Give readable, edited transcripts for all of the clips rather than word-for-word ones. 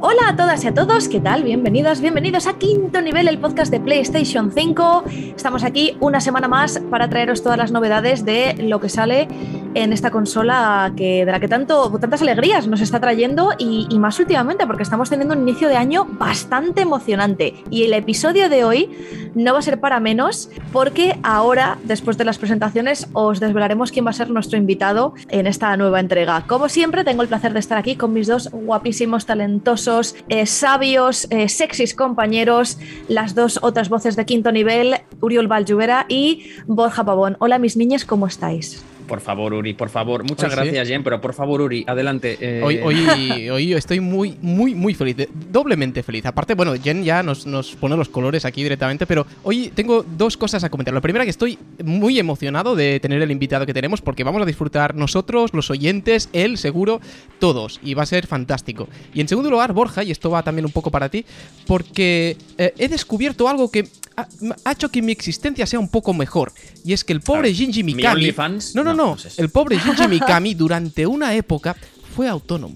Hola a todas y a todos, ¿qué tal? Bienvenidos a Quinto Nivel, el podcast de PlayStation 5. Estamos aquí una semana más para traeros todas las novedades de lo que sale en esta consola de la que tantas alegrías nos está trayendo y más últimamente, porque estamos teniendo un inicio de año bastante emocionante. Y el episodio de hoy no va a ser para menos, porque ahora, después de las presentaciones, os desvelaremos quién va a ser nuestro invitado en esta nueva entrega. Como siempre, tengo el placer de estar aquí con mis dos guapísimos, talentosos, sabios, sexys compañeros, las dos otras voces de Quinto Nivel, Uriol Valjubera y Borja Pavón. Hola, mis niñas, ¿cómo estáis? Por favor, Uri, por favor. Muchas gracias, Jen, pero por favor, Uri, adelante. Hoy estoy muy feliz, doblemente feliz. Aparte, bueno, Jen ya nos pone los colores aquí directamente, pero hoy tengo dos cosas a comentar. La primera, que estoy muy emocionado de tener el invitado que tenemos, porque vamos a disfrutar nosotros, los oyentes, él, seguro, todos, y va a ser fantástico. Y en segundo lugar, Borja, y esto va también un poco para ti, porque he descubierto algo que ha hecho que mi existencia sea un poco mejor, y es que el pobre Shinji Mikami... No, pues el pobre Shinji Mikami durante una época fue autónomo.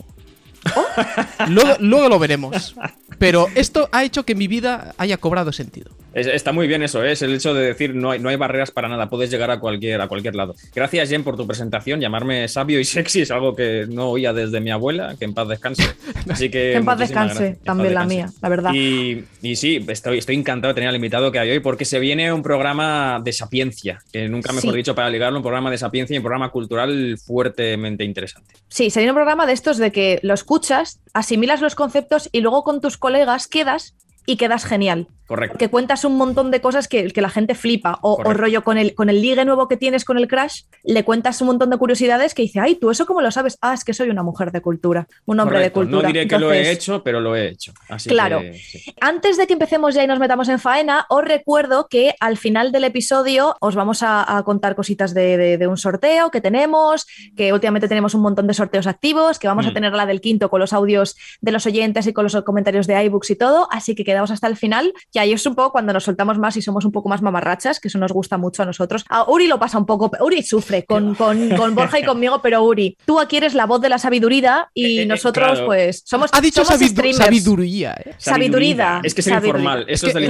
Luego lo veremos. Pero esto ha hecho que mi vida haya cobrado sentido. Está muy bien eso, es el hecho de decir no hay barreras para nada, puedes llegar a cualquier lado. Gracias, Jen, por tu presentación. Llamarme sabio y sexy es algo que no oía desde mi abuela, que en paz descanse. Así que en paz descanse, gracias. También la mía, la verdad. Y sí, estoy encantado de tener al invitado que hay hoy, porque se viene un programa de sapiencia, que nunca mejor dicho para ligarlo, un programa de sapiencia y un programa cultural fuertemente interesante. Sí, se viene un programa de estos de que lo escuchas, asimilas los conceptos y luego con tus colegas quedas genial. Correcto. Que cuentas un montón de cosas que la gente flipa. O rollo con el ligue nuevo que tienes con el Crash, le cuentas un montón de curiosidades que dice, ay, ¿tú eso cómo lo sabes? Ah, es que soy una mujer de cultura, un hombre de cultura. No diré que lo he hecho, pero lo he hecho. Así claro. Que, sí. Antes de que empecemos ya y nos metamos en faena, os recuerdo que al final del episodio os vamos a contar cositas de un sorteo que tenemos, que últimamente tenemos un montón de sorteos activos, que vamos a tener la del quinto con los audios de los oyentes y con los comentarios de iBooks y todo, así que quedamos hasta el final. Y ahí es un poco cuando nos soltamos más y somos un poco más mamarrachas, que eso nos gusta mucho a nosotros. A Uri lo pasa un poco, Uri sufre con Borja y conmigo, pero Uri, tú aquí eres la voz de la sabiduría y nosotros claro. Pues somos ha dicho streamers. Sabiduría, Sabiduría. Es que es informal. Eso es del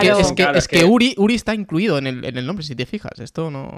es que Uri está incluido en el nombre, si te fijas. Esto no...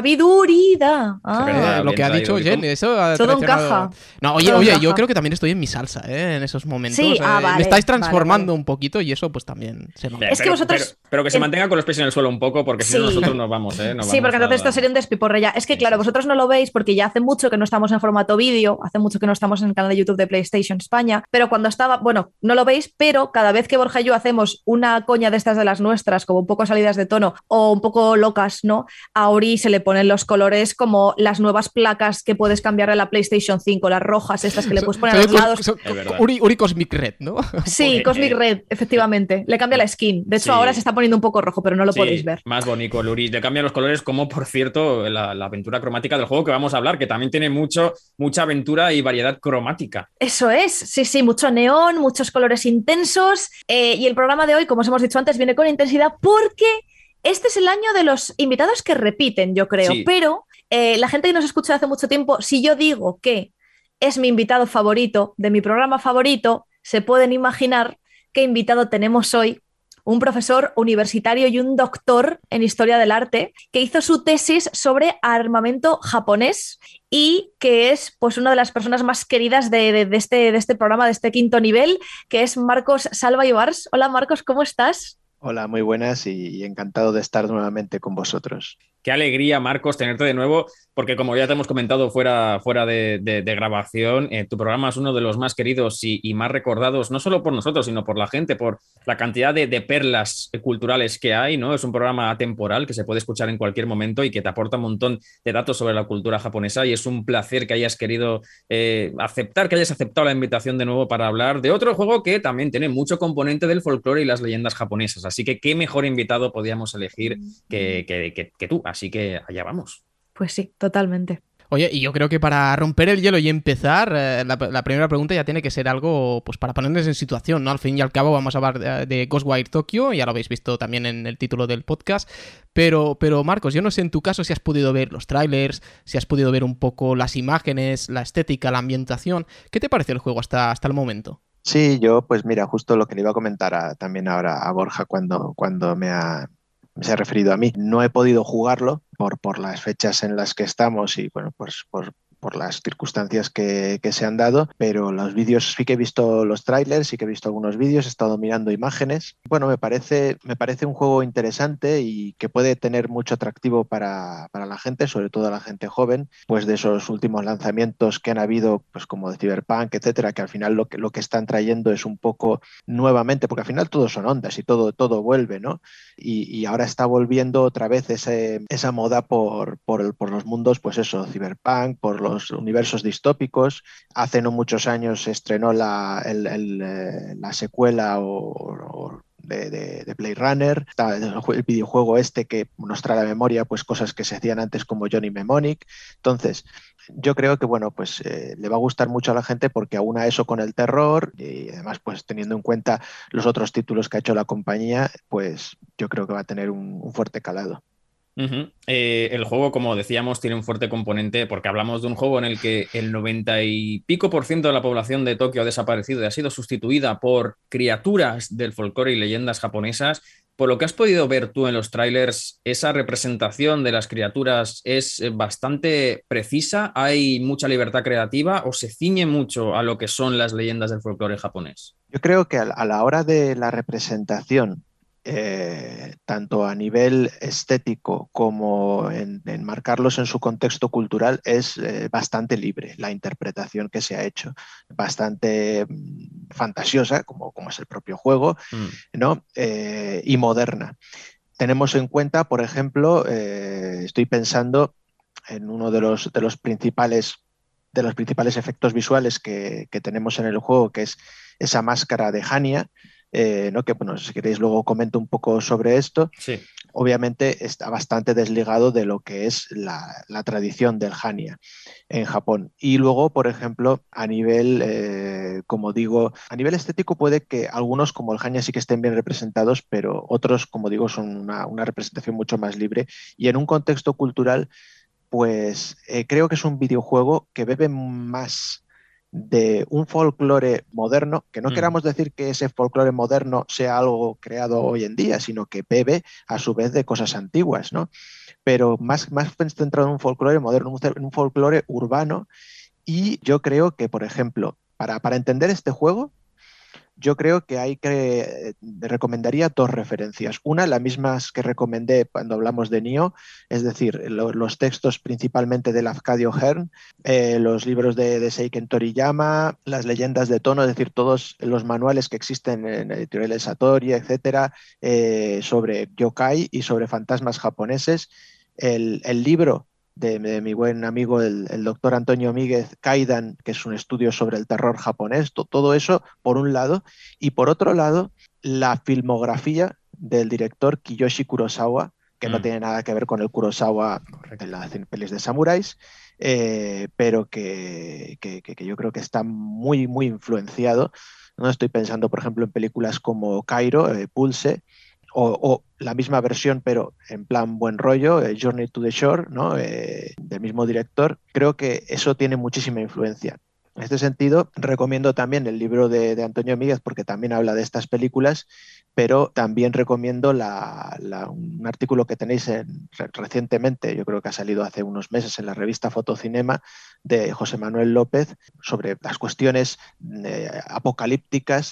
Sabiduría. Lo que ha dicho Jen, eso todo encaja. No, oye, yo creo que también estoy en mi salsa, en esos momentos. Sí, vale, me estáis transformando un poquito y eso pues también se nota. Es que vosotros... pero que se mantenga con los pies en el suelo un poco, porque si no nosotros nos vamos, sí, porque entonces esto sería un despiporre ya. Es que claro, vosotros no lo veis porque ya hace mucho que no estamos en formato vídeo, hace mucho que no estamos en el canal de YouTube de PlayStation España, pero cuando estaba, bueno, no lo veis, pero cada vez que Borja y yo hacemos una coña de estas de las nuestras, como un poco salidas de tono o un poco locas, ¿no? A Uri se le ponen los colores como las nuevas placas que puedes cambiar a la PlayStation 5, las rojas estas que le puedes poner a los lados. Uri Cosmic Red, ¿no? Sí, Cosmic Red, efectivamente. Le cambia la skin. De hecho, ahora se está poniendo un poco rojo, pero no lo podéis ver. Más bonito, Uri. Le cambian los colores, como por cierto, la aventura cromática del juego que vamos a hablar, que también tiene mucha aventura y variedad cromática. Eso es, sí, mucho neón, muchos colores intensos. Y el programa de hoy, como os hemos dicho antes, viene con intensidad porque este es el año de los invitados que repiten, yo creo. Sí. Pero la gente que nos escucha hace mucho tiempo, si yo digo que es mi invitado favorito de mi programa favorito, se pueden imaginar qué invitado tenemos hoy. Un profesor universitario y un doctor en Historia del Arte que hizo su tesis sobre armamento japonés y que es pues una de las personas más queridas de este programa, de este Quinto Nivel, que es Marcos Salva Ibars. Hola Marcos, ¿cómo estás? Hola, muy buenas y encantado de estar nuevamente con vosotros. Qué alegría, Marcos, tenerte de nuevo, porque como ya te hemos comentado fuera de grabación, tu programa es uno de los más queridos y más recordados, no solo por nosotros, sino por la gente, por la cantidad de perlas culturales que hay, ¿no? Es un programa atemporal que se puede escuchar en cualquier momento y que te aporta un montón de datos sobre la cultura japonesa, y es un placer que hayas querido que hayas aceptado la invitación de nuevo para hablar de otro juego que también tiene mucho componente del folclore y las leyendas japonesas. Así que qué mejor invitado podíamos elegir que tú. Así que allá vamos. Pues sí, totalmente. Oye, y yo creo que para romper el hielo y empezar, la primera pregunta ya tiene que ser algo pues para ponernos en situación, ¿no? Al fin y al cabo vamos a hablar de Ghostwire Tokyo, ya lo habéis visto también en el título del podcast, pero Marcos, yo no sé en tu caso si has podido ver los trailers, si has podido ver un poco las imágenes, la estética, la ambientación. ¿Qué te parece el juego hasta el momento? Sí, yo pues mira, justo lo que le iba a comentar también ahora a Borja cuando se ha referido a mí. No he podido jugarlo por las fechas en las que estamos y bueno, pues por las circunstancias que se han dado, pero los vídeos sí que he visto los trailers, sí que he visto algunos vídeos, he estado mirando imágenes. Bueno, me parece un juego interesante y que puede tener mucho atractivo para la gente, sobre todo a la gente joven, pues de esos últimos lanzamientos que han habido, pues como de Cyberpunk, etcétera, que al final lo que están trayendo es un poco nuevamente, porque al final todo son ondas y todo vuelve, ¿no? Y ahora está volviendo otra vez esa moda por los mundos, pues eso, cyberpunk, por los universos distópicos. Hace no muchos años se estrenó la secuela de Blade Runner, está el videojuego este que nos trae a la memoria pues cosas que se hacían antes como Johnny Mnemonic. Entonces, yo creo que bueno, pues le va a gustar mucho a la gente porque aúna eso con el terror y además pues teniendo en cuenta los otros títulos que ha hecho la compañía, pues yo creo que va a tener un fuerte calado. El juego, como decíamos, tiene un fuerte componente porque hablamos de un juego en el que el 90 y pico por ciento de la población de Tokio ha desaparecido y ha sido sustituida por criaturas del folclore y leyendas japonesas. Por lo que has podido ver tú en los trailers, esa representación de las criaturas es bastante precisa. ¿Hay mucha libertad creativa o se ciñe mucho a lo que son las leyendas del folclore japonés? Yo creo que a la hora de la representación, tanto a nivel estético como en marcarlos en su contexto cultural, es bastante libre la interpretación que se ha hecho, bastante fantasiosa, como es el propio juego, ¿no? Y moderna. Tenemos en cuenta, por ejemplo, estoy pensando en uno de los principales efectos visuales que tenemos en el juego, que es esa máscara de Hania, ¿no? Que bueno, si queréis luego comento un poco sobre esto. Sí. Obviamente está bastante desligado de lo que es la tradición del Hania en Japón. Y luego, por ejemplo, a nivel, como digo, a nivel estético puede que algunos como el Hania sí que estén bien representados, pero otros, como digo, son una representación mucho más libre. Y en un contexto cultural pues creo que es un videojuego que bebe más de un folclore moderno, que no queramos decir que ese folclore moderno sea algo creado hoy en día, sino que bebe a su vez de cosas antiguas, ¿no? Pero más centrado en un folclore moderno, en un folclore urbano. Y yo creo que, por ejemplo, para entender este juego, yo creo que recomendaría dos referencias. Una, las mismas que recomendé cuando hablamos de Nioh, es decir, los textos principalmente de Lafcadio Hearn, los libros de Seiken Toriyama, las leyendas de Tono, es decir, todos los manuales que existen en editoriales Satori, etcétera, sobre yokai y sobre fantasmas japoneses. El libro de mi buen amigo el doctor Antonio Míguez, Kaidan, que es un estudio sobre el terror japonés, todo eso por un lado, y por otro lado, la filmografía del director Kiyoshi Kurosawa, que no tiene nada que ver con el Kurosawa de las pelis de samuráis, pero que yo creo que está muy, muy influenciado. ¿No? Estoy pensando, por ejemplo, en películas como Cairo, Pulse, o la misma versión, pero en plan buen rollo, Journey to the Shore, ¿no? Del mismo director. Creo que eso tiene muchísima influencia. En este sentido, recomiendo también el libro de Antonio Míguez porque también habla de estas películas, pero también recomiendo un artículo que tenéis recientemente, yo creo que ha salido hace unos meses en la revista Fotocinema, de José Manuel López, sobre las cuestiones apocalípticas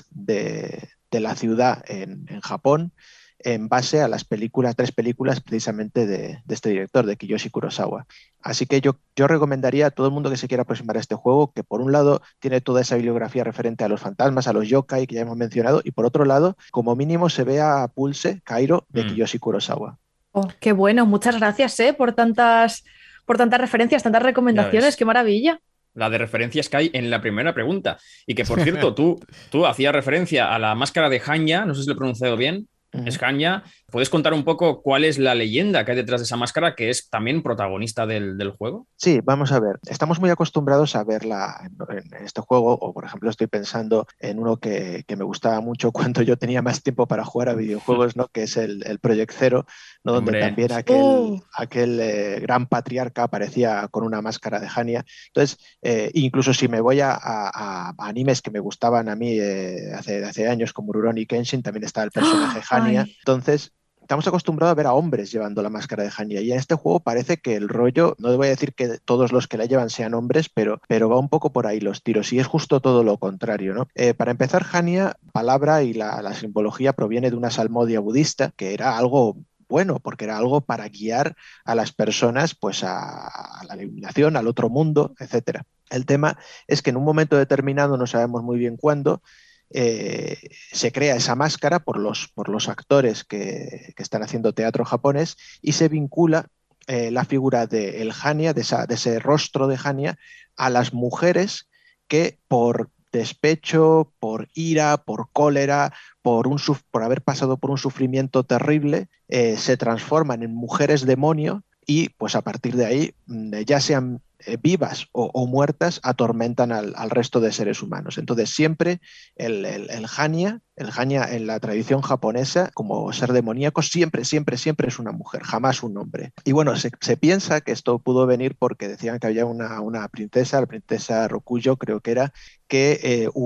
de la ciudad en Japón, en base a las tres películas precisamente de este director, de Kiyoshi Kurosawa. Así que yo recomendaría a todo el mundo que se quiera aproximar a este juego, que por un lado tiene toda esa bibliografía referente a los fantasmas, a los yokai que ya hemos mencionado, y por otro lado, como mínimo se vea Pulse, Cairo, de Kiyoshi Kurosawa. Oh, qué bueno, muchas gracias, por tantas referencias, tantas recomendaciones, qué maravilla. La de referencias que hay en la primera pregunta. Y que, por cierto, tú hacías referencia a la máscara de Hanya, no sé si lo he pronunciado bien, es Hanya, ¿Puedes contar un poco cuál es la leyenda que hay detrás de esa máscara, que es también protagonista del juego? Sí, vamos a ver. Estamos muy acostumbrados a verla en este juego, o por ejemplo estoy pensando en uno que me gustaba mucho cuando yo tenía más tiempo para jugar a videojuegos, ¿no? Que es el Project Zero, ¿no? Donde Hombre, también aquel gran patriarca aparecía con una máscara de Hania. Entonces, incluso si me voy a animes que me gustaban a mí hace años, como Rurouni Kenshin, también está el personaje Hania. Ay. Entonces, estamos acostumbrados a ver a hombres llevando la máscara de Hania y en este juego parece que el rollo, no voy a decir que todos los que la llevan sean hombres, pero va un poco por ahí los tiros y es justo todo lo contrario, ¿no? Para empezar, Hania, palabra y la simbología proviene de una salmodia budista que era algo bueno, porque era algo para guiar a las personas pues a la iluminación, al otro mundo, etcétera. El tema es que en un momento determinado, no sabemos muy bien cuándo, se crea esa máscara por los actores que están haciendo teatro japonés y se vincula la figura de el Hania, de ese rostro de Hania, a las mujeres que por despecho, por ira, por cólera, por haber pasado por un sufrimiento terrible, se transforman en mujeres demonio y pues a partir de ahí, ya sean vivas o muertas, atormentan al resto de seres humanos. Entonces siempre el Hania en la tradición japonesa, como ser demoníaco, siempre, siempre, siempre es una mujer, jamás un hombre. Y bueno, se piensa que esto pudo venir porque decían que había una princesa, la princesa Rokuyo creo que era, que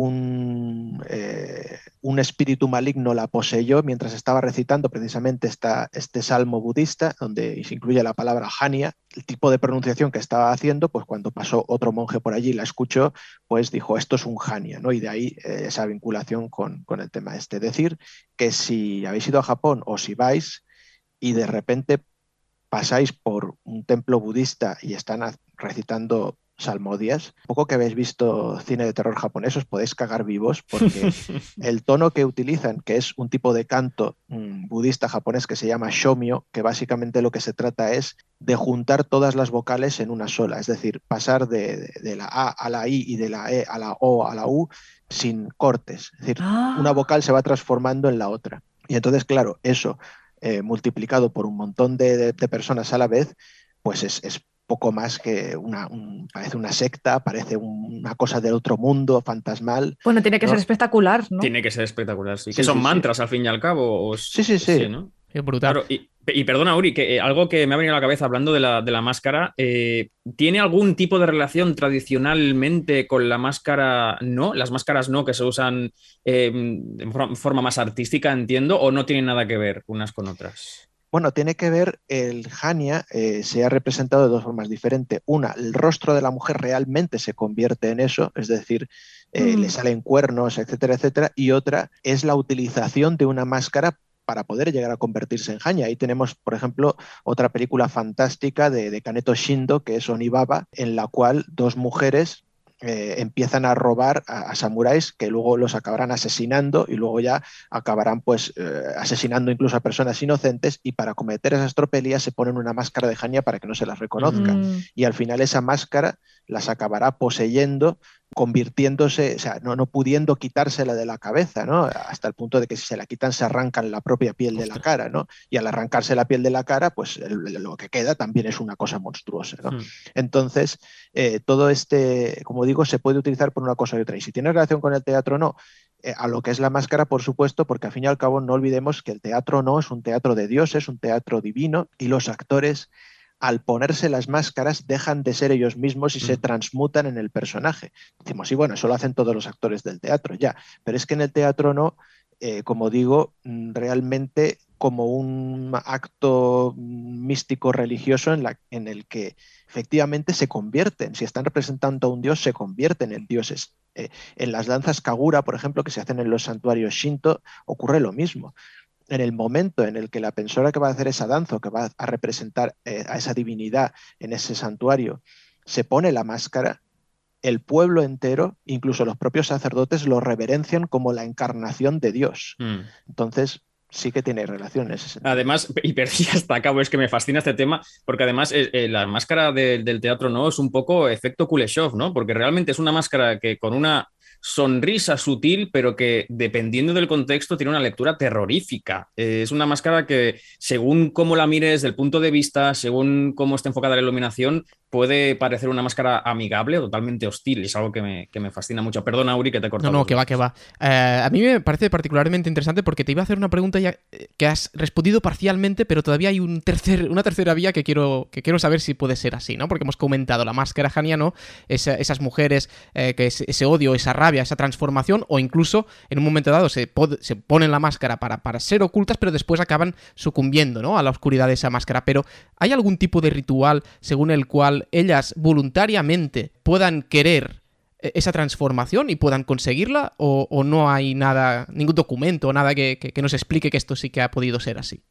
un espíritu maligno la poseyó mientras estaba recitando precisamente este salmo budista, donde se incluye la palabra Hania. El tipo de pronunciación que estaba haciendo, pues cuando pasó otro monje por allí y la escuchó, pues dijo, esto es un Hania, ¿no? Y de ahí esa vinculación con el tema este. Decir que si habéis ido a Japón o si vais y de repente pasáis por un templo budista y están recitando salmodias, poco que habéis visto cine de terror japonés, os podéis cagar vivos porque el tono que utilizan, que es un tipo de canto budista japonés que se llama shomyo, que básicamente lo que se trata es de juntar todas las vocales en una sola, es decir, pasar de la A a la I y de la E a la O a la U sin cortes, es decir, una Ah. vocal se va transformando en la otra. Y entonces, claro, eso multiplicado por un montón de personas a la vez, pues es poco más que parece una secta, parece una cosa del otro mundo, fantasmal, Bueno, tiene que ser ¿no? espectacular, ¿no? tiene que ser espectacular, sí. Que Sí, son sí, sí. mantras al fin y al cabo. Sí, sí, Sí, sí. ¿no? Es brutal. Claro, y perdona, Uri, que algo que me ha venido a la cabeza hablando de la máscara, ¿tiene algún tipo de relación tradicionalmente con la máscara no? Las máscaras no que se usan de forma más artística, entiendo, o no tienen nada que ver unas con otras. Bueno, tiene que ver, el Hania se ha representado de dos formas diferentes. Una, el rostro de la mujer realmente se convierte en eso, es decir, le Mm. salen cuernos, etcétera, etcétera. Y otra es la utilización de una máscara para poder llegar a convertirse en Hania. Ahí tenemos, por ejemplo, otra película fantástica de Kaneto Shindo, que es Onibaba, en la cual dos mujeres empiezan a robar a samuráis que luego los acabarán asesinando y luego ya acabarán pues asesinando incluso a personas inocentes y para cometer esas tropelías se ponen una máscara de Hania para que no se las reconozca Mm. Mm. y al final esa máscara las acabará poseyendo, convirtiéndose, o sea, no pudiendo quitársela de la cabeza, ¿no? Hasta el punto de que si se la quitan se arrancan la propia piel de la Ostras. cara, ¿no? Y al arrancarse la piel de la cara, pues lo que queda también es una cosa monstruosa, ¿no? Mm. Entonces, todo como digo, se puede utilizar por una cosa y otra. Y si tiene relación con el teatro o no, a lo que es la máscara, por supuesto, porque al fin y al cabo no olvidemos que el teatro no es un teatro de dioses, es un teatro divino y los actores al ponerse las máscaras dejan de ser ellos mismos y se Mm. transmutan en el personaje. Decimos, sí, bueno, eso lo hacen todos los actores del teatro, ya, pero es que en el teatro no, como digo, realmente como un acto místico religioso en el que efectivamente se convierten, si están representando a un dios, se convierten en dioses. En las danzas Kagura, por ejemplo, que se hacen en los santuarios Shinto, ocurre lo mismo. En el momento en el que la persona que va a hacer esa danza o que va a representar a esa divinidad en ese santuario se pone la máscara, el pueblo entero, incluso los propios sacerdotes, lo reverencian como la encarnación de Dios. Mm. Entonces, sí que tiene relación en ese sentido. Además, y perdí hasta acabo, es que me fascina este tema, porque además la máscara del teatro no es un poco efecto Kuleshov, ¿no? Porque realmente es una máscara que con una sonrisa sutil, pero que dependiendo del contexto tiene una lectura terrorífica. Es una máscara que, según cómo la mires desde el punto de vista, según cómo esté enfocada la iluminación, puede parecer una máscara amigable o totalmente hostil. Es algo que me fascina mucho. Perdona, Uri, que te he cortado. No, que va. A mí me parece particularmente interesante porque te iba a hacer una pregunta ya que has respondido parcialmente, pero todavía hay una tercera vía que quiero saber si puede ser así, ¿no? Porque hemos comentado la máscara Hania, ¿no? Esas mujeres, que ese odio, esa rabia, esa transformación, o incluso en un momento dado se ponen la máscara para ser ocultas, pero después acaban sucumbiendo, ¿no? A la oscuridad de esa máscara. Pero ¿hay algún tipo de ritual según el cual ellas voluntariamente puedan querer esa transformación y puedan conseguirla, o no hay nada, ningún documento, nada que nos explique que esto sí que ha podido ser así?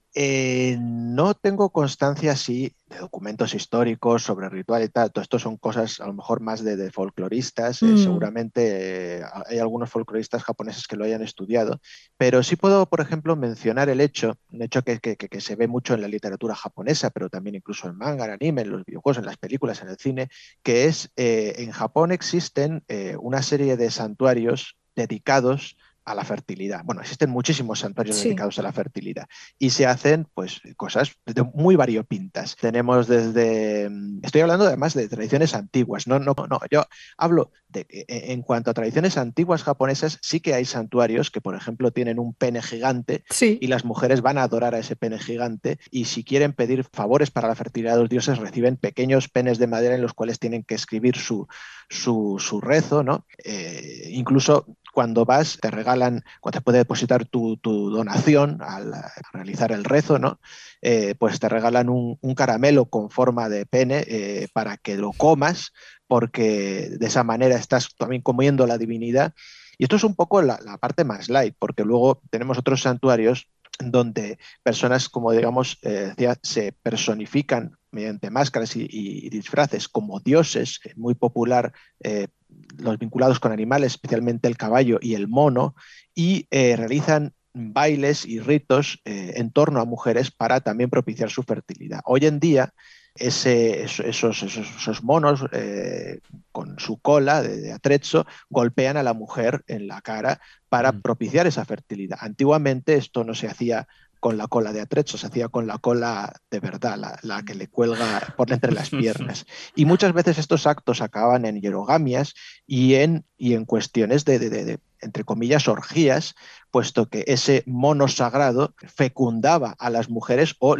No tengo constancia así de documentos históricos sobre ritual y tal. Todo esto son cosas a lo mejor más de folcloristas. Seguramente hay algunos folcloristas japoneses que lo hayan estudiado, pero sí puedo, por ejemplo, mencionar un hecho que se ve mucho en la literatura japonesa, pero también incluso en manga, en anime, en los videojuegos, en las películas, en el cine, que es en Japón existen una serie de santuarios dedicados a la fertilidad. Bueno, existen muchísimos santuarios dedicados a la fertilidad y se hacen pues cosas muy variopintas. Tenemos estoy hablando además de tradiciones antiguas, no, yo hablo en cuanto a tradiciones antiguas japonesas, sí que hay santuarios que, por ejemplo, tienen un pene gigante y las mujeres van a adorar a ese pene gigante, y si quieren pedir favores para la fertilidad de los dioses reciben pequeños penes de madera en los cuales tienen que escribir su rezo, ¿no? Incluso cuando vas, te regalan, cuando te puede depositar tu donación al realizar el rezo, ¿no? Pues te regalan un caramelo con forma de pene para que lo comas, porque de esa manera estás también comiendo la divinidad. Y esto es un poco la parte más light, porque luego tenemos otros santuarios donde personas, como digamos, se personifican mediante máscaras y disfraces como dioses, muy popular, los vinculados con animales, especialmente el caballo y el mono, y realizan bailes y ritos en torno a mujeres para también propiciar su fertilidad. Hoy en día, esos monos con su cola de atrezzo golpean a la mujer en la cara para propiciar esa fertilidad. Antiguamente esto no se hacía con la cola de atrezzo, se hacía con la cola de verdad, la que le cuelga por entre las piernas. Y muchas veces estos actos acaban en hierogamias y en cuestiones de entre comillas, orgías, puesto que ese mono sagrado fecundaba a las mujeres o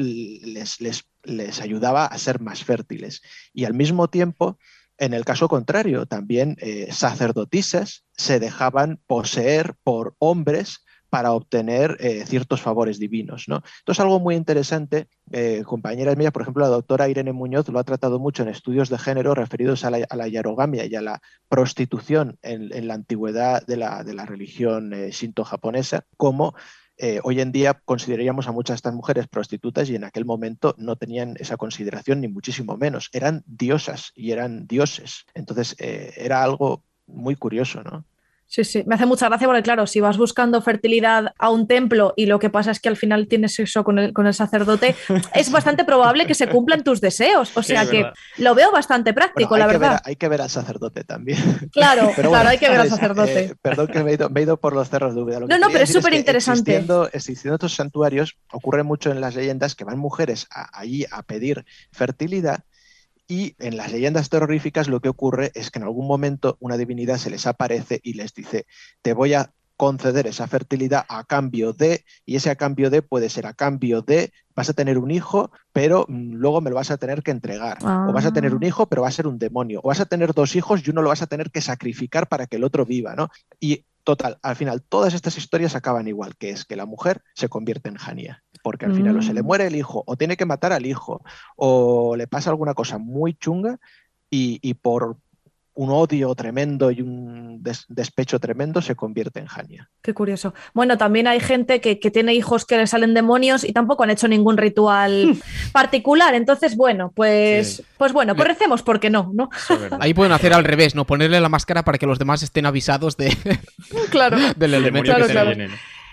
les ayudaba a ser más fértiles. Y al mismo tiempo, en el caso contrario, también sacerdotisas se dejaban poseer por hombres para obtener ciertos favores divinos, ¿no? Esto es algo muy interesante. Compañeras mías, por ejemplo, la doctora Irene Muñoz lo ha tratado mucho en estudios de género referidos a la hierogamia y a la prostitución en la antigüedad de la religión shinto japonesa, como hoy en día consideraríamos a muchas de estas mujeres prostitutas, y en aquel momento no tenían esa consideración ni muchísimo menos. Eran diosas y eran dioses. Entonces era algo muy curioso, ¿no? Sí, me hace mucha gracia porque, claro, si vas buscando fertilidad a un templo y lo que pasa es que al final tienes sexo con el sacerdote, es bastante probable que se cumplan tus deseos. O sea que lo veo bastante práctico, la verdad. Hay que ver al sacerdote también. Claro, hay que ver al sacerdote. Perdón que me he ido por los cerros de Úbeda. No, pero es súper interesante. Existiendo estos santuarios, ocurre mucho en las leyendas que van mujeres allí a pedir fertilidad. Y en las leyendas terroríficas lo que ocurre es que en algún momento una divinidad se les aparece y les dice: te voy a conceder esa fertilidad a cambio de, y ese a cambio de puede ser a cambio de, vas a tener un hijo, pero luego me lo vas a tener que entregar. O vas a tener un hijo, pero va a ser un demonio. O vas a tener 2 hijos y uno lo vas a tener que sacrificar para que el otro viva, ¿no? Y total, al final todas estas historias acaban igual, que es que la mujer se convierte en Hania, porque al final o se le muere el hijo, o tiene que matar al hijo, o le pasa alguna cosa muy chunga, y por un odio tremendo y un despecho tremendo se convierte en Hania. Qué curioso. Bueno, también hay gente que tiene hijos que le salen demonios y tampoco han hecho ningún ritual particular. Entonces, bueno, pues recemos porque no. Ahí pueden hacer al revés, ¿no? Ponerle la máscara para que los demás estén avisados del elemento que se viene.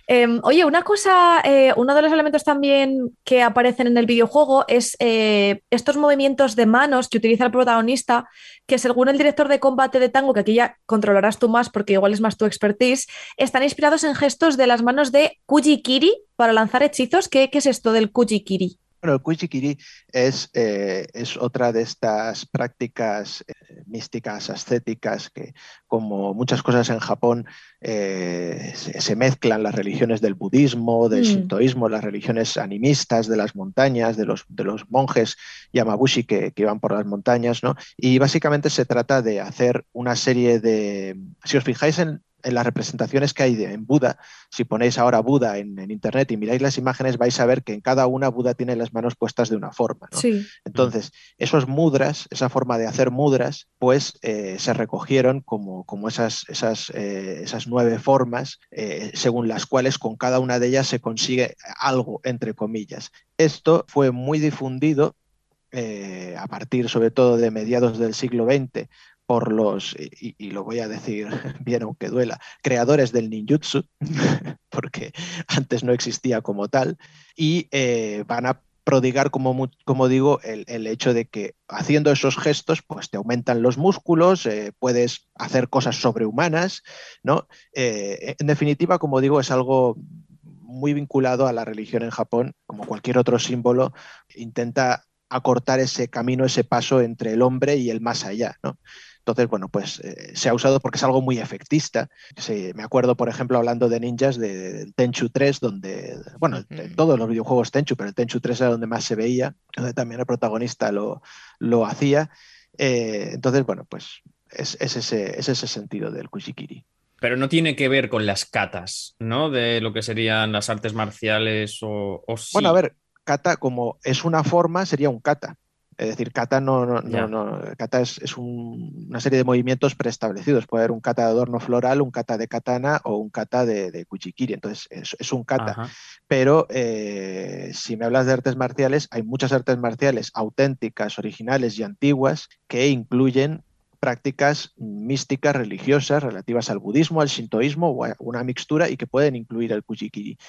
Oye, una cosa, uno de los elementos también que aparecen en el videojuego es estos movimientos de manos que utiliza el protagonista, que según el director de combate de Tango, que aquí ya controlarás tú más porque igual es más tu expertise, están inspirados en gestos de las manos de Kujikiri para lanzar hechizos. ¿Qué es esto del Kujikiri? Bueno, el Kuji-kiri es otra de estas prácticas místicas, ascéticas, que como muchas cosas en Japón se mezclan las religiones del budismo, del Mm, shintoísmo, las religiones animistas de las montañas, de los monjes Yamabushi que iban por las montañas, ¿no? Y básicamente se trata de hacer una serie de... Si os fijáis en las representaciones que hay en Buda, si ponéis ahora Buda en internet y miráis las imágenes, vais a ver que en cada una Buda tiene las manos puestas de una forma, ¿no? sí. Entonces, esos mudras, esa forma de hacer mudras, pues se recogieron como esas 9 formas, según las cuales con cada una de ellas se consigue algo, entre comillas. Esto fue muy difundido a partir sobre todo de mediados del siglo XX por y lo voy a decir bien aunque duela, creadores del ninjutsu, porque antes no existía como tal, y van a prodigar, como digo, el hecho de que haciendo esos gestos, pues te aumentan los músculos, puedes hacer cosas sobrehumanas, ¿no? En definitiva, como digo, es algo muy vinculado a la religión en Japón, como cualquier otro símbolo, intenta acortar ese camino, ese paso entre el hombre y el más allá, ¿no? Entonces, bueno, pues se ha usado porque es algo muy efectista. Sí, me acuerdo, por ejemplo, hablando de ninjas, del Tenchu 3, donde, bueno, en Ujú. todos los videojuegos Tenchu, pero el Tenchu 3 era donde más se veía, donde también el protagonista lo hacía. Entonces, bueno, pues es ese sentido del Kushikiri. Pero no tiene que ver con las katas, ¿no? De lo que serían las artes marciales o Bueno, a sí. ver, kata como es una forma, sería un kata. Es decir, kata Ya. kata una serie de movimientos preestablecidos. Puede haber un kata de adorno floral, un kata de katana o un kata de kuchikiri. Entonces, es un kata. Ajá. Pero si me hablas de artes marciales, hay muchas artes marciales auténticas, originales y antiguas que incluyen prácticas místicas, religiosas, relativas al budismo, al shintoísmo o a una mixtura y que pueden incluir el kuchikiri,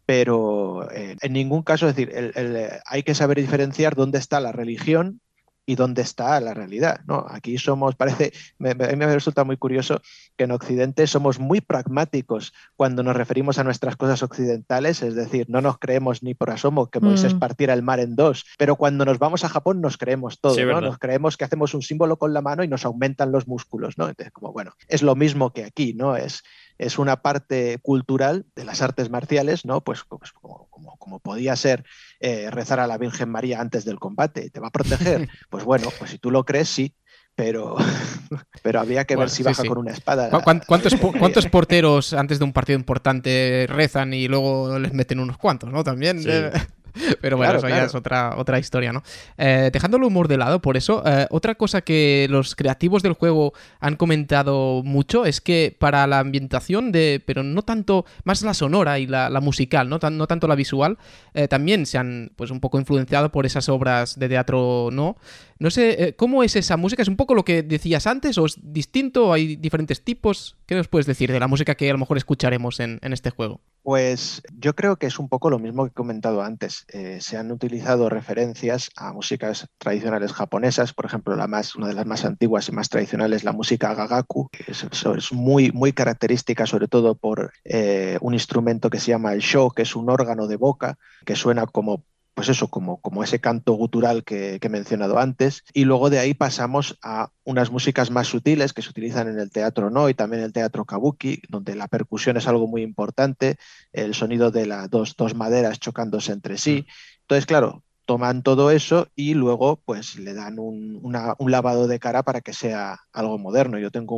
pero en ningún caso, es decir, hay que saber diferenciar dónde está la religión y dónde está la realidad, ¿no? Aquí somos, parece, a mí me resulta muy curioso que en Occidente somos muy pragmáticos cuando nos referimos a nuestras cosas occidentales, es decir, no nos creemos ni por asomo que Moisés Mm. partiera el mar en dos, pero cuando nos vamos a Japón nos creemos Sí, todo, es ¿no? verdad. Nos creemos que hacemos un símbolo con la mano y nos aumentan los músculos, ¿no? Entonces, como bueno, es lo mismo que aquí, ¿no? Es una parte cultural de las artes marciales, ¿no? Pues como podía ser rezar a la Virgen María antes del combate, ¿te va a proteger? Pues bueno, pues si tú lo crees, sí, pero, pero habría que ver Bueno, si sí, baja sí. con una espada. ¿Cuántos porteros antes de un partido importante rezan y luego les meten unos cuantos, ¿no? También. Sí. Pero bueno, Claro, eso ya es claro. otra historia, ¿no? Dejando el humor de lado, por eso, otra cosa que los creativos del juego han comentado mucho es que para la ambientación pero no tanto, más la sonora y la musical, no tanto la visual, también se han pues un poco influenciado por esas obras de teatro, ¿no? No sé, ¿cómo es esa música? ¿Es un poco lo que decías antes o es distinto? ¿Hay diferentes tipos? ¿Qué nos puedes decir de la música que a lo mejor escucharemos en este juego? Pues yo creo que es un poco lo mismo que he comentado antes. Se han utilizado referencias a músicas tradicionales japonesas, por ejemplo, una de las más antiguas y más tradicionales, la música gagaku, que es muy, muy característica sobre todo por un instrumento que se llama el sho, que es un órgano de boca que suena como pues eso, como ese canto gutural que he mencionado antes, y luego de ahí pasamos a unas músicas más sutiles que se utilizan en el teatro no y también en el teatro kabuki, donde la percusión es algo muy importante, el sonido de las dos maderas chocándose entre Mm. sí. Entonces, claro, toman todo eso y luego pues le dan un lavado de cara para que sea algo moderno. Yo tengo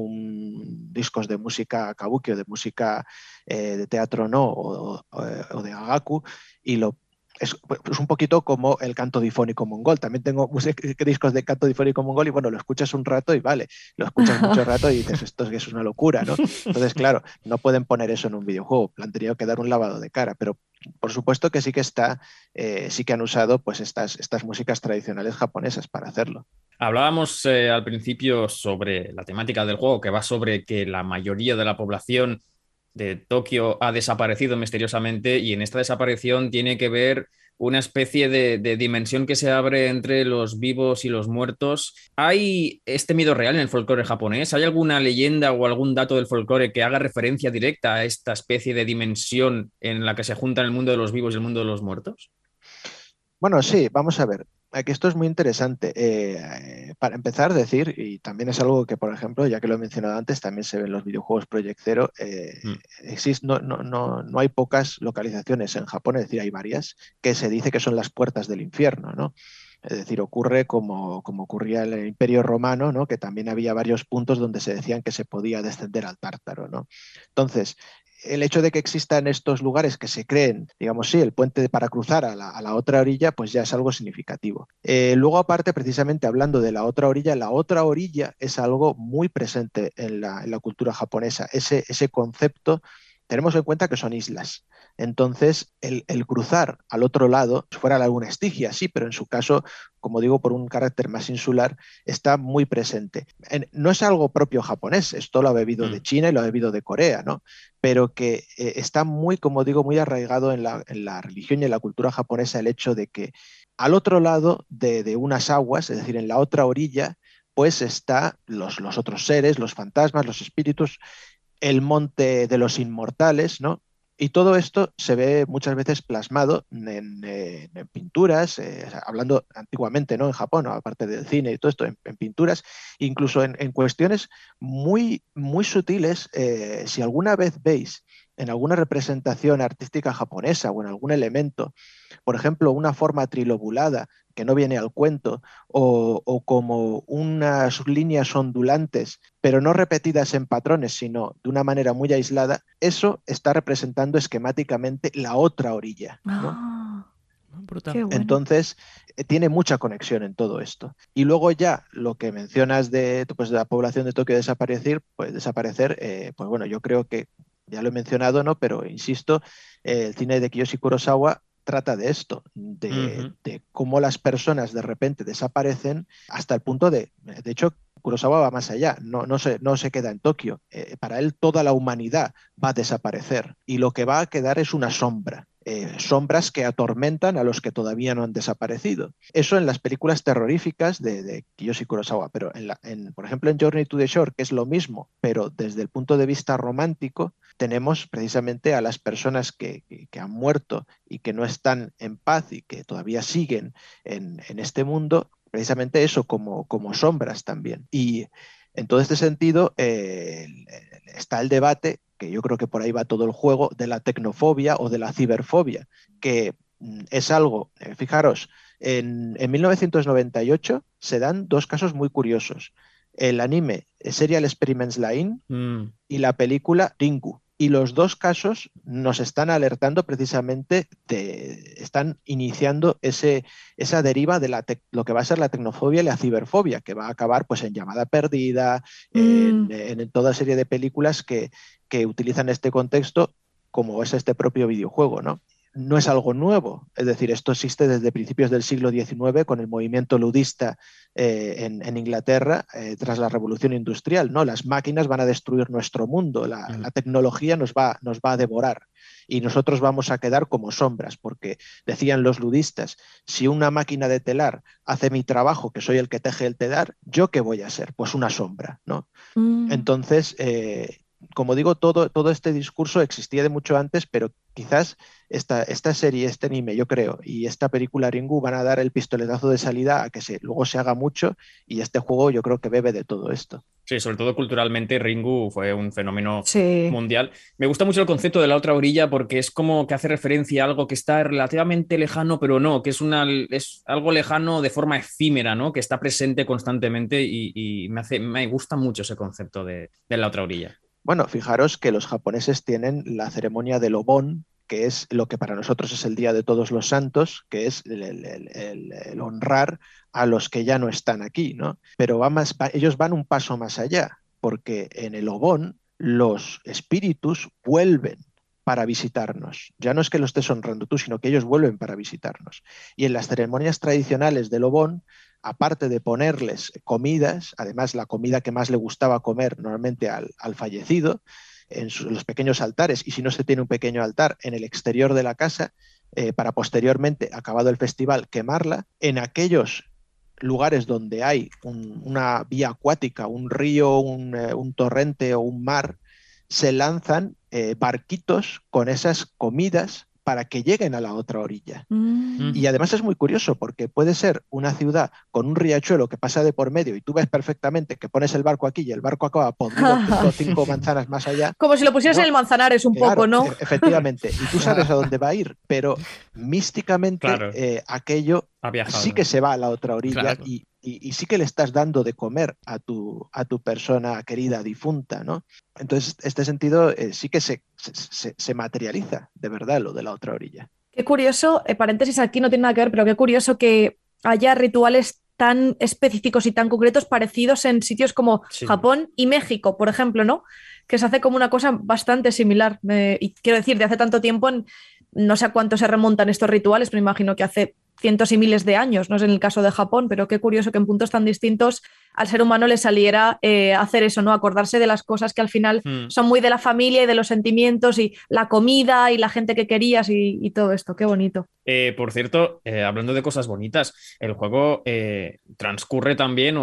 discos de música kabuki o de música de teatro no o de agaku y es un poquito como el canto difónico mongol. También tengo discos de canto difónico mongol y bueno, lo escuchas un rato y vale, lo escuchas mucho rato y dices, esto es una locura, ¿no? Entonces, claro, no pueden poner eso en un videojuego, le han tenido que dar un lavado de cara, pero por supuesto que sí que sí que han usado pues estas músicas tradicionales japonesas para hacerlo. Hablábamos al principio sobre la temática del juego, que va sobre que la mayoría de la población de Tokio ha desaparecido misteriosamente y en esta desaparición tiene que ver una especie de dimensión que se abre entre los vivos y los muertos. ¿Hay este miedo real en el folclore japonés? ¿Hay alguna leyenda o algún dato del folclore que haga referencia directa a esta especie de dimensión en la que se juntan el mundo de los vivos y el mundo de los muertos? Bueno, sí, vamos a ver. Aquí esto es muy interesante. Para empezar, decir, y también es algo que, por ejemplo, ya que lo he mencionado antes, también se ve en los videojuegos Project Zero, Mm. no hay pocas localizaciones en Japón, es decir, hay varias, que se dice que son las puertas del infierno, ¿no? Es decir, ocurre como ocurría en el Imperio Romano, ¿no? Que también había varios puntos donde se decían que se podía descender al Tártaro, ¿no? Entonces, el hecho de que existan estos lugares que se creen, digamos, sí, el puente para cruzar a la otra orilla, pues ya es algo significativo. Luego, aparte, precisamente hablando de la otra orilla es algo muy presente en la cultura japonesa. Ese concepto, tenemos en cuenta que son islas. Entonces, el cruzar al otro lado, si fuera la laguna Estigia, sí, pero en su caso, como digo, por un carácter más insular, está muy presente. No es algo propio japonés, esto lo ha bebido de Mm. China y lo ha bebido de Corea, ¿no? Pero que está muy, como digo, muy arraigado en la religión y en la cultura japonesa el hecho de que al otro lado de unas aguas, es decir, en la otra orilla, pues está los otros seres, los fantasmas, los espíritus, el monte de los inmortales, ¿no? Y todo esto se ve muchas veces plasmado en pinturas, hablando antiguamente, ¿no? En Japón, ¿no? Aparte del cine y todo esto, en pinturas, incluso en cuestiones muy, muy sutiles. Si alguna vez veis en alguna representación artística japonesa o en algún elemento, por ejemplo, una forma trilobulada que no viene al cuento, o como unas líneas ondulantes, pero no repetidas en patrones, sino de una manera muy aislada, eso está representando esquemáticamente la otra orilla, ¿no? Ah, Brutal. qué bueno. Entonces, tiene mucha conexión en todo esto. Y luego ya lo que mencionas pues, de la población de Tokio desaparecer, pues bueno, yo creo que ya lo he mencionado, ¿no? Pero insisto, el cine de Kiyoshi Kurosawa trata de esto, Ujú. de cómo las personas de repente desaparecen hasta el punto de hecho, Kurosawa va más allá, no se queda en Tokio. Para él toda la humanidad va a desaparecer y lo que va a quedar es una sombra. Sombras que atormentan a los que todavía no han desaparecido. Eso en las películas terroríficas de Kiyoshi Kurosawa, pero por ejemplo en Journey to the Shore, que es lo mismo, pero desde el punto de vista romántico, tenemos precisamente a las personas que han muerto y que no están en paz y que todavía siguen en este mundo, precisamente eso como sombras también. Y en todo este sentido está el debate, que yo creo que por ahí va todo el juego, de la tecnofobia o de la ciberfobia, que es algo, fijaros, en 1998 se dan dos casos muy curiosos. El anime Serial Experiments Lain Mm. y la película Ringu. Y los dos casos nos están alertando precisamente están iniciando esa deriva de lo que va a ser la tecnofobia y la ciberfobia, que va a acabar pues en Llamada Perdida, Mm, en toda serie de películas que utilizan este contexto, como es este propio videojuego, ¿no? No es algo nuevo, es decir, esto existe desde principios del siglo XIX con el movimiento ludista en Inglaterra tras la revolución industrial, ¿no? Las máquinas van a destruir nuestro mundo, Mm. la tecnología nos va a devorar y nosotros vamos a quedar como sombras, porque decían los ludistas, si una máquina de telar hace mi trabajo, que soy el que teje el telar, ¿yo qué voy a ser? Pues una sombra, ¿no? mm. Entonces, como digo, todo este discurso existía de mucho antes, pero quizás esta serie, este anime, yo creo, y esta película Ringu van a dar el pistoletazo de salida a que luego se haga mucho y este juego yo creo que bebe de todo esto. Sí, sobre todo culturalmente, Ringu fue un fenómeno Sí. mundial. Me gusta mucho el concepto de la otra orilla porque es como que hace referencia a algo que está relativamente lejano, pero no, que es algo lejano de forma efímera, ¿no? Que está presente constantemente y me gusta mucho ese concepto de la otra orilla. Bueno, fijaros que los japoneses tienen la ceremonia del Obon, que es lo que para nosotros es el Día de Todos los Santos, que es el honrar a los que ya no están aquí, ¿no? Pero ellos van un paso más allá, porque en el Obon los espíritus vuelven para visitarnos. Ya no es que lo estés honrando tú, sino que ellos vuelven para visitarnos. Y en las ceremonias tradicionales del Obon, aparte de ponerles comidas, además la comida que más le gustaba comer normalmente al fallecido, en los pequeños altares, y si no se tiene un pequeño altar, en el exterior de la casa, para posteriormente, acabado el festival, quemarla. En aquellos lugares donde hay una vía acuática, un río, un torrente o un mar, se lanzan barquitos con esas comidas para que lleguen a la otra orilla. Y además es muy curioso porque puede ser una ciudad con un riachuelo que pasa de por medio y tú ves perfectamente que pones el barco aquí y el barco acaba podrido 5 manzanas más allá. Como si lo pusieras en el Manzanares un poco, ¿no? Efectivamente. Y tú sabes a dónde va a ir, pero místicamente Claro. aquello sí que se va a la otra orilla, claro. y sí que le estás dando de comer a tu persona querida difunta, ¿no? Entonces, este sentido sí que se materializa de verdad lo de la otra orilla. Qué curioso, paréntesis aquí no tiene nada que ver, pero qué curioso que haya rituales tan específicos y tan concretos parecidos en sitios como Sí. Japón y México, por ejemplo, ¿no? Que se hace como una cosa bastante similar. Y quiero decir, de hace tanto tiempo, no sé a cuánto se remontan estos rituales, pero imagino que hace cientos y miles de años, no es en el caso de Japón, pero qué curioso que en puntos tan distintos al ser humano le saliera hacer eso, ¿no? Acordarse de las cosas que al final son muy de la familia y de los sentimientos y la comida y la gente que querías y todo esto, qué bonito. Por cierto, hablando de cosas bonitas, el juego transcurre también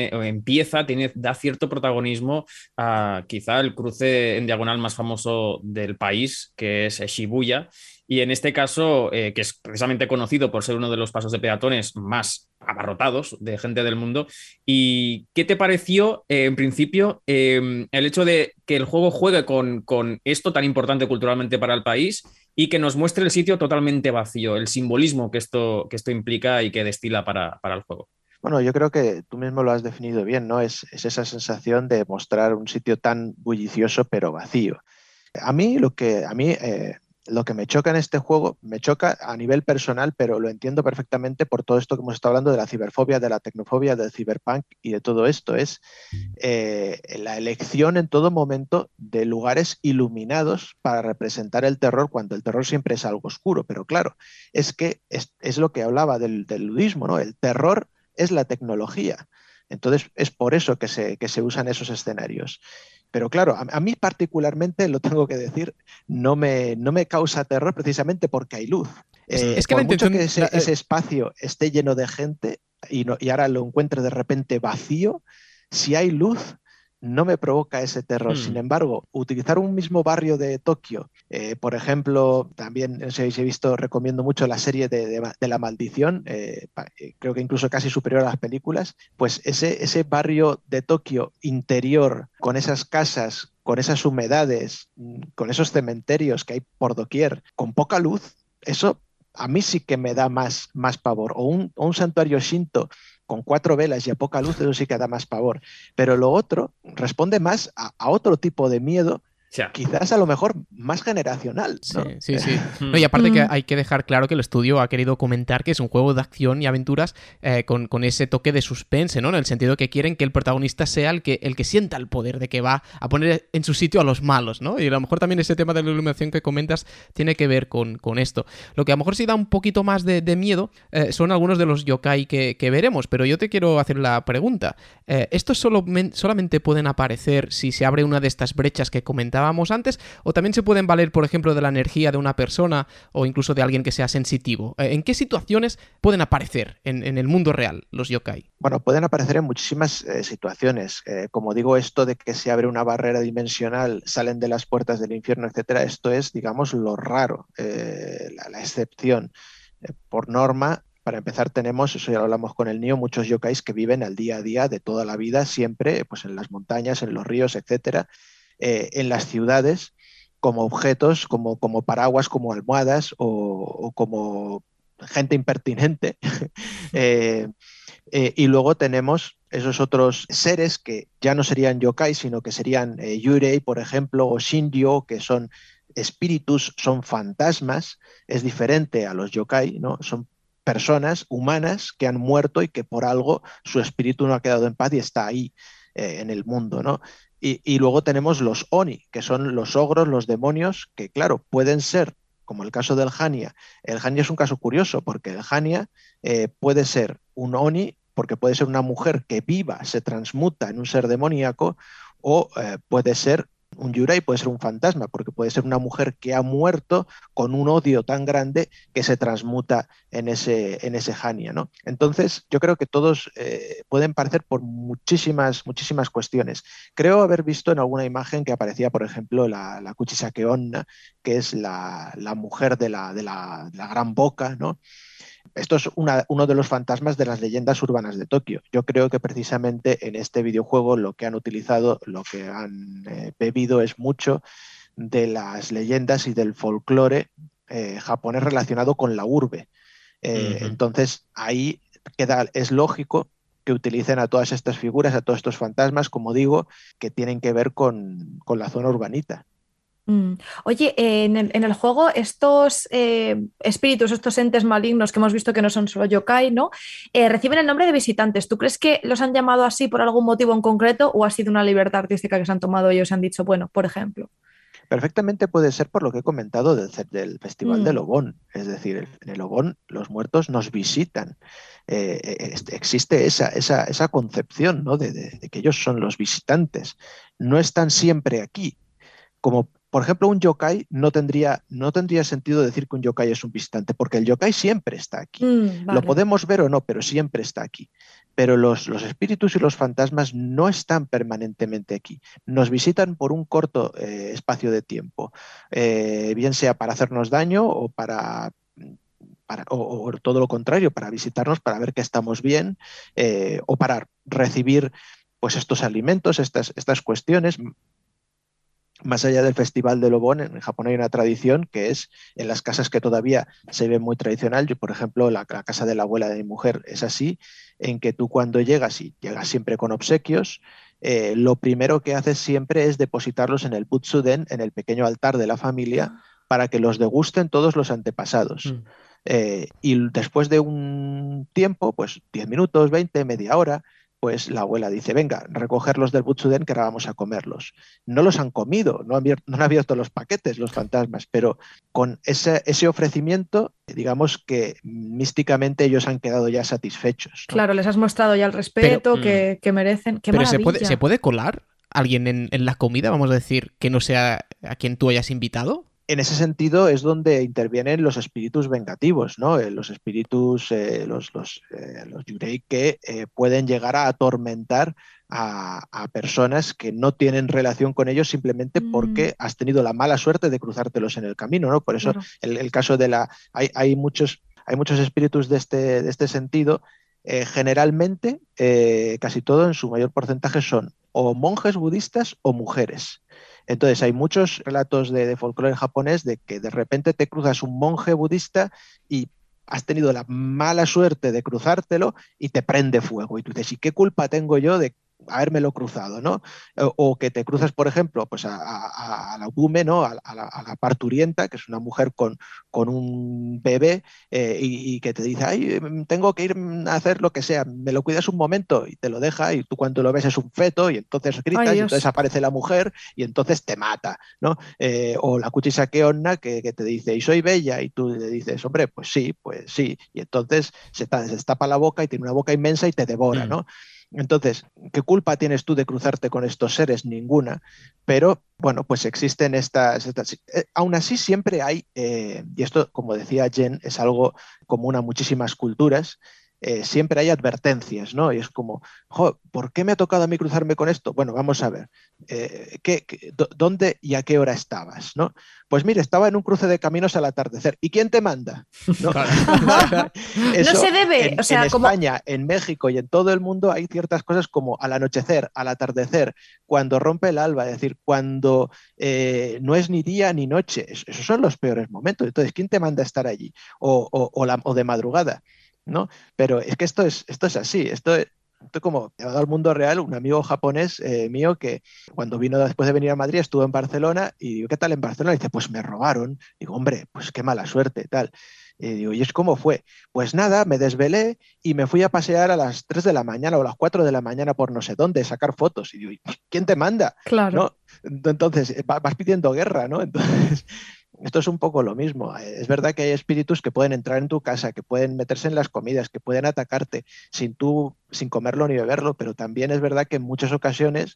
da cierto protagonismo a quizá el cruce en diagonal más famoso del país, que es Shibuya. Y en este caso, que es precisamente conocido por ser uno de los pasos de peatones más abarrotados de gente del mundo. ¿Y qué te pareció, en principio, el hecho de que el juego juegue con esto tan importante culturalmente para el país y que nos muestre el sitio totalmente vacío, el simbolismo que esto implica y que destila para el juego? Bueno, yo creo que tú mismo lo has definido bien, ¿no? Es esa sensación de mostrar un sitio tan bullicioso pero vacío. A mí lo que me choca en este juego, me choca a nivel personal, pero lo entiendo perfectamente por todo esto que hemos estado hablando de la ciberfobia, de la tecnofobia, del cyberpunk y de todo esto, es la elección en todo momento de lugares iluminados para representar el terror, cuando el terror siempre es algo oscuro. Pero claro, es que es lo que hablaba del ludismo, ¿no? El terror es la tecnología. Entonces es por eso que se usan esos escenarios. Pero claro, a mí particularmente, lo tengo que decir, no me causa terror precisamente porque hay luz. Es que por la mucho intención... que ese espacio esté lleno de gente y ahora lo encuentre de repente vacío, si hay luz, no me provoca ese terror. Sin embargo, utilizar un mismo barrio de Tokio, por ejemplo, también, no sé si habéis visto, recomiendo mucho la serie de La Maldición, creo que incluso casi superior a las películas, pues ese barrio de Tokio interior, con esas casas, con esas humedades, con esos cementerios que hay por doquier, con poca luz, eso a mí sí que me da más pavor. O un santuario shinto con 4 velas y a poca luz, eso sí que da más pavor. Pero lo otro responde más a otro tipo de miedo, quizás a lo mejor más generacional, ¿no? Sí. No, y aparte que hay que dejar claro que el estudio ha querido comentar que es un juego de acción y aventuras con ese toque de suspense, ¿no? En el sentido que quieren que el protagonista sea el que sienta el poder, de que va a poner en su sitio a los malos, ¿no? Y a lo mejor también ese tema de la iluminación que comentas tiene que ver con esto. Lo que a lo mejor sí da un poquito más de miedo son algunos de los yokai que veremos, pero yo te quiero hacer la pregunta. ¿Estos solamente pueden aparecer si se abre una de estas brechas que comentábamos antes, o también se pueden valer, por ejemplo, de la energía de una persona o incluso de alguien que sea sensitivo? ¿En qué situaciones pueden aparecer en el mundo real los yokai? Bueno, pueden aparecer en muchísimas situaciones. Como digo, esto de que se abre una barrera dimensional, salen de las puertas del infierno, etcétera, esto es, digamos, lo raro, la excepción. Por norma, para empezar, tenemos, eso ya lo hablamos con el Nio, muchos yokais que viven al día a día de toda la vida, siempre pues en las montañas, en los ríos, etcétera, en las ciudades, como objetos, como paraguas, como almohadas o como gente impertinente. Y luego tenemos esos otros seres que ya no serían yokai, sino que serían yurei, por ejemplo, o shinryo, que son espíritus, son fantasmas. Es diferente a los yokai, ¿no? Son personas humanas que han muerto y que por algo su espíritu no ha quedado en paz y está ahí en el mundo, ¿no? Y luego tenemos los oni, que son los ogros, los demonios, que claro, pueden ser, como el caso del Hania. El Hania es un caso curioso, porque el Hania puede ser un oni, porque puede ser una mujer que viva, se transmuta en un ser demoníaco, o puede ser un yurei, puede ser un fantasma, porque puede ser una mujer que ha muerto con un odio tan grande que se transmuta en ese Hania, ¿no? Entonces, yo creo que todos pueden parecer por muchísimas cuestiones. Creo haber visto en alguna imagen que aparecía, por ejemplo, la Kuchisake Onna, que es la mujer de la gran boca, ¿no? Esto es uno de los fantasmas de las leyendas urbanas de Tokio. Yo creo que precisamente en este videojuego lo que han utilizado, lo que han bebido es mucho de las leyendas y del folclore japonés relacionado con la urbe. Entonces ahí es lógico que utilicen a todas estas figuras, a todos estos fantasmas, como digo, que tienen que ver con la zona urbanita. Mm. Oye, en el juego estos espíritus, estos entes malignos que hemos visto que no son solo yokai, ¿no? Reciben el nombre de visitantes. ¿Tú crees que los han llamado así por algún motivo en concreto o ha sido una libertad artística que se han tomado ellos y han dicho, bueno, por ejemplo? Perfectamente puede ser por lo que he comentado del Festival del Mm, Obón. Es decir, en el Obón los muertos nos visitan. Existe esa concepción, ¿no? de que ellos son los visitantes. No están siempre aquí. Como por ejemplo un yokai no tendría sentido decir que un yokai es un visitante, porque el yokai siempre está aquí. Lo vale. podemos ver o no, pero siempre está aquí. Pero los espíritus y los fantasmas no están permanentemente aquí. Nos visitan por un corto espacio de tiempo, bien sea para hacernos daño o o todo lo contrario, para visitarnos, para ver que estamos bien, o para recibir pues estos alimentos, estas cuestiones. Más allá del Festival de Lobón, en Japón hay una tradición que es en las casas que todavía se ve muy tradicional. Yo, por ejemplo, la casa de la abuela de mi mujer es así, en que tú cuando llegas, y llegas siempre con obsequios, lo primero que haces siempre es depositarlos en el Butsuden, en el pequeño altar de la familia, para que los degusten todos los antepasados. Mm. Y después de un tiempo, pues 10 minutos, 20, media hora, pues la abuela dice, venga, recogerlos del Butsuden que ahora vamos a comerlos. No los han comido, no han abierto los paquetes los fantasmas, pero con ese ofrecimiento, digamos que místicamente ellos han quedado ya satisfechos, ¿no? Claro, les has mostrado ya el Pero, respeto que merecen. ¡Qué pero ¿se maravilla! puede colar alguien en la comida, vamos a decir, que no sea a quien tú hayas invitado? En ese sentido es donde intervienen los espíritus vengativos, ¿no? Los espíritus, los yurei que pueden llegar a atormentar a personas que no tienen relación con ellos simplemente Mm, porque has tenido la mala suerte de cruzártelos en el camino, ¿no? Por eso claro. el caso de hay muchos espíritus de este sentido. Generalmente, casi todo en su mayor porcentaje son o monjes budistas o mujeres. Entonces, hay muchos relatos de folclore japonés de que de repente te cruzas un monje budista y has tenido la mala suerte de cruzártelo y te prende fuego. Y tú dices, ¿y qué culpa tengo yo de habérmelo cruzado, ¿no? O que te cruzas, por ejemplo, pues a la Ubume, ¿no? A la parturienta, que es una mujer con un bebé, y que te dice, ay, tengo que ir a hacer lo que sea, me lo cuidas un momento, y te lo deja, y tú cuando lo ves es un feto, y entonces Ay, gritas, y entonces Dios. aparece la mujer, y entonces te mata, ¿no? O la Kuchisake Onna que te dice, ¿y soy bella? Y tú le dices, hombre, pues sí, y entonces se tapa la boca y tiene una boca inmensa y te devora, Mm. ¿no? Entonces, ¿qué culpa tienes tú de cruzarte con estos seres? Ninguna. Pero, bueno, pues existen aún así siempre hay, y esto, como decía Jen, es algo común a muchísimas culturas, siempre hay advertencias, ¿no? Y es como, jo, ¿por qué me ha tocado a mí cruzarme con esto? Bueno, vamos a ver, ¿dónde y a qué hora estabas, ¿no? Pues mire, estaba en un cruce de caminos al atardecer. ¿Y quién te manda? ¿No? Claro. No Eso se debe, o en sea, como... España, en México y en todo el mundo hay ciertas cosas como al anochecer, al atardecer, cuando rompe el alba, es decir, cuando no es ni día ni noche. Esos son los peores momentos. Entonces, ¿quién te manda a estar allí? O de madrugada, ¿no? Pero es que esto es así. Esto como llevado al mundo real, un amigo japonés mío que cuando vino después de venir a Madrid estuvo en Barcelona y digo, ¿qué tal en Barcelona? Y dice, pues me robaron. Digo, hombre, pues qué mala suerte, tal. Y digo, ¿y es cómo fue? Pues nada, me desvelé y me fui a pasear a las 3 de la mañana o a las 4 de la mañana por no sé dónde, sacar fotos. Y digo, ¿quién te manda? Claro. ¿No? Entonces, vas pidiendo guerra, ¿no? Entonces, esto es un poco lo mismo. Es verdad que hay espíritus que pueden entrar en tu casa, que pueden meterse en las comidas, que pueden atacarte sin comerlo ni beberlo, pero también es verdad que en muchas ocasiones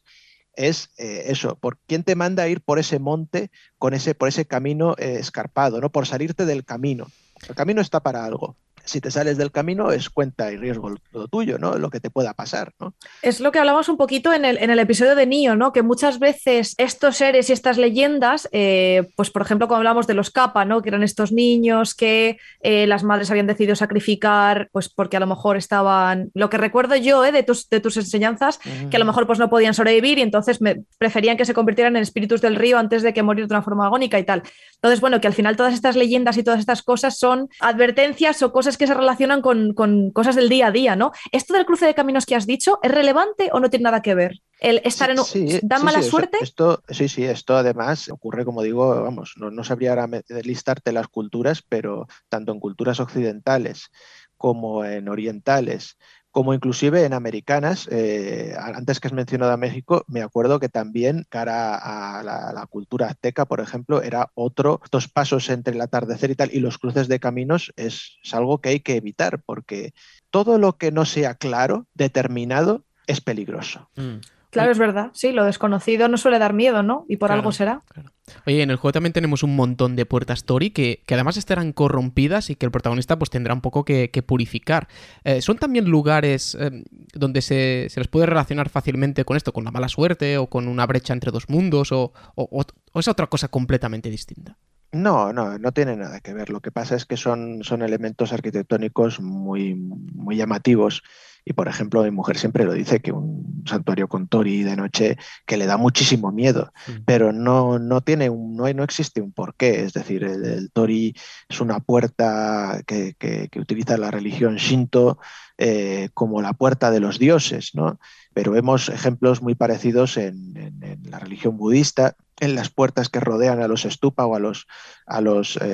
es eso, ¿por quién te manda a ir por ese monte, por ese camino escarpado, ¿no? Por salirte del camino. El camino está para algo. Si te sales del camino es cuenta y riesgo lo tuyo, ¿no? Lo que te pueda pasar, ¿no? Es lo que hablamos un poquito en el episodio de Neo, ¿no? Que muchas veces estos seres y estas leyendas, pues por ejemplo, cuando hablamos de los Kappa, ¿no? Que eran estos niños que las madres habían decidido sacrificar, pues porque a lo mejor estaban, lo que recuerdo yo de tus enseñanzas, que a lo mejor pues no podían sobrevivir y entonces preferían que se convirtieran en espíritus del río antes de que morir de una forma agónica y tal. Entonces, bueno, que al final todas estas leyendas y todas estas cosas son advertencias o cosas que se relacionan con cosas del día a día, ¿no? Esto del cruce de caminos que has dicho, ¿es relevante o no tiene nada que ver? El estar ¿Dan mala suerte? Esto además ocurre, como digo, vamos, no sabría ahora listarte las culturas, pero tanto en culturas occidentales como en orientales, como inclusive en americanas, antes que has mencionado a México, me acuerdo que también cara a la cultura azteca, por ejemplo, era estos pasos entre el atardecer y tal, y los cruces de caminos es algo que hay que evitar, porque todo lo que no sea claro, determinado, es peligroso. Claro, es verdad. Sí, lo desconocido no suele dar miedo, ¿no? Y por algo será. Claro. Oye, en el juego también tenemos un montón de puertas Tori que además estarán corrompidas y que el protagonista pues tendrá un poco que purificar. ¿Son también lugares donde se les puede relacionar fácilmente con esto, con la mala suerte o con una brecha entre dos mundos o es otra cosa completamente distinta? No tiene nada que ver. Lo que pasa es que son elementos arquitectónicos muy, muy llamativos. Y, por ejemplo, mi mujer siempre lo dice, que un santuario con Tori de noche que le da muchísimo miedo, pero no existe un porqué. Es decir, el Tori es una puerta que utiliza la religión Shinto como la puerta de los dioses, ¿no? Pero vemos ejemplos muy parecidos en la religión budista, en las puertas que rodean a los stupa o a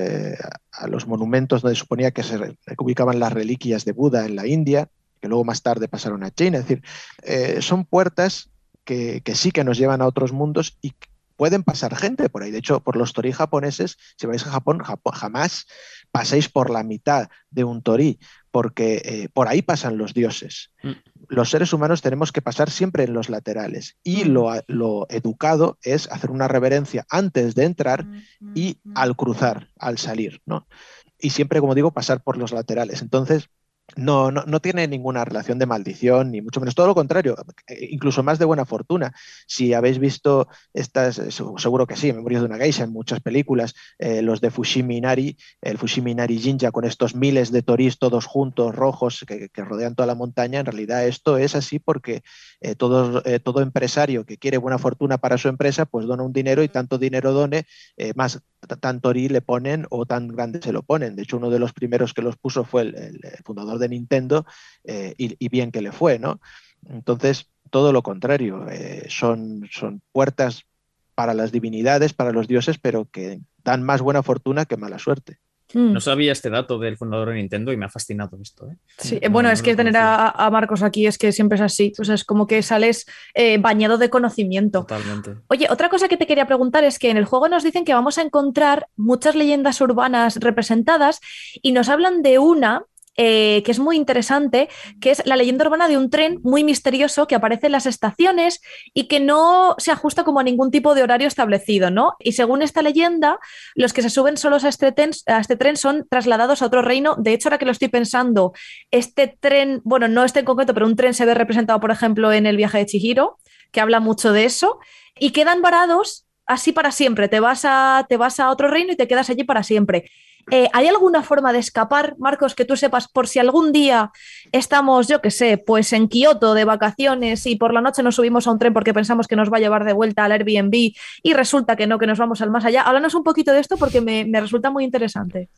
los monumentos donde suponía que se ubicaban las reliquias de Buda en la India, que luego más tarde pasaron a China. Es decir, son puertas que sí que nos llevan a otros mundos y pueden pasar gente por ahí. De hecho, por los torii japoneses, si vais a Japón, jamás paséis por la mitad de un torii, porque por ahí pasan los dioses. Los seres humanos tenemos que pasar siempre en los laterales y lo educado es hacer una reverencia antes de entrar y al cruzar, al salir, ¿no? Y siempre, como digo, pasar por los laterales. Entonces, no tiene ninguna relación de maldición, ni mucho menos, todo lo contrario, incluso más de buena fortuna. Si habéis visto seguro que sí, Memorias de una Geisha, en muchas películas, los de Fushimi Inari, el Fushimi Inari Jinja, con estos miles de toris todos juntos, rojos, que rodean toda la montaña, en realidad esto es así porque todo empresario que quiere buena fortuna para su empresa, pues dona un dinero y tanto dinero done, más tan torí le ponen o tan grande se lo ponen. De hecho, uno de los primeros que los puso fue el fundador de Nintendo y bien que le fue, ¿no? Entonces, todo lo contrario, son puertas para las divinidades, para los dioses, pero que dan más buena fortuna que mala suerte. No sabía este dato del fundador de Nintendo y me ha fascinado esto, ¿eh? Sí, bueno, es que tener a Marcos aquí es que siempre es así. O sea, es como que sales bañado de conocimiento. Totalmente. Oye, otra cosa que te quería preguntar es que en el juego nos dicen que vamos a encontrar muchas leyendas urbanas representadas y nos hablan de una que es muy interesante, que es la leyenda urbana de un tren muy misterioso que aparece en las estaciones y que no se ajusta como a ningún tipo de horario establecido, ¿no? Y según esta leyenda, los que se suben solos a este tren son trasladados a otro reino. De hecho, ahora que lo estoy pensando, este tren, bueno, no este en concreto, pero un tren se ve representado, por ejemplo, en el viaje de Chihiro, que habla mucho de eso, y quedan varados así para siempre. Te vas a otro reino y te quedas allí para siempre. ¿Hay alguna forma de escapar, Marcos, que tú sepas, por si algún día estamos, yo qué sé, pues en Kioto de vacaciones y por la noche nos subimos a un tren porque pensamos que nos va a llevar de vuelta al Airbnb y resulta que no, que nos vamos al más allá? Háblanos un poquito de esto porque me resulta muy interesante.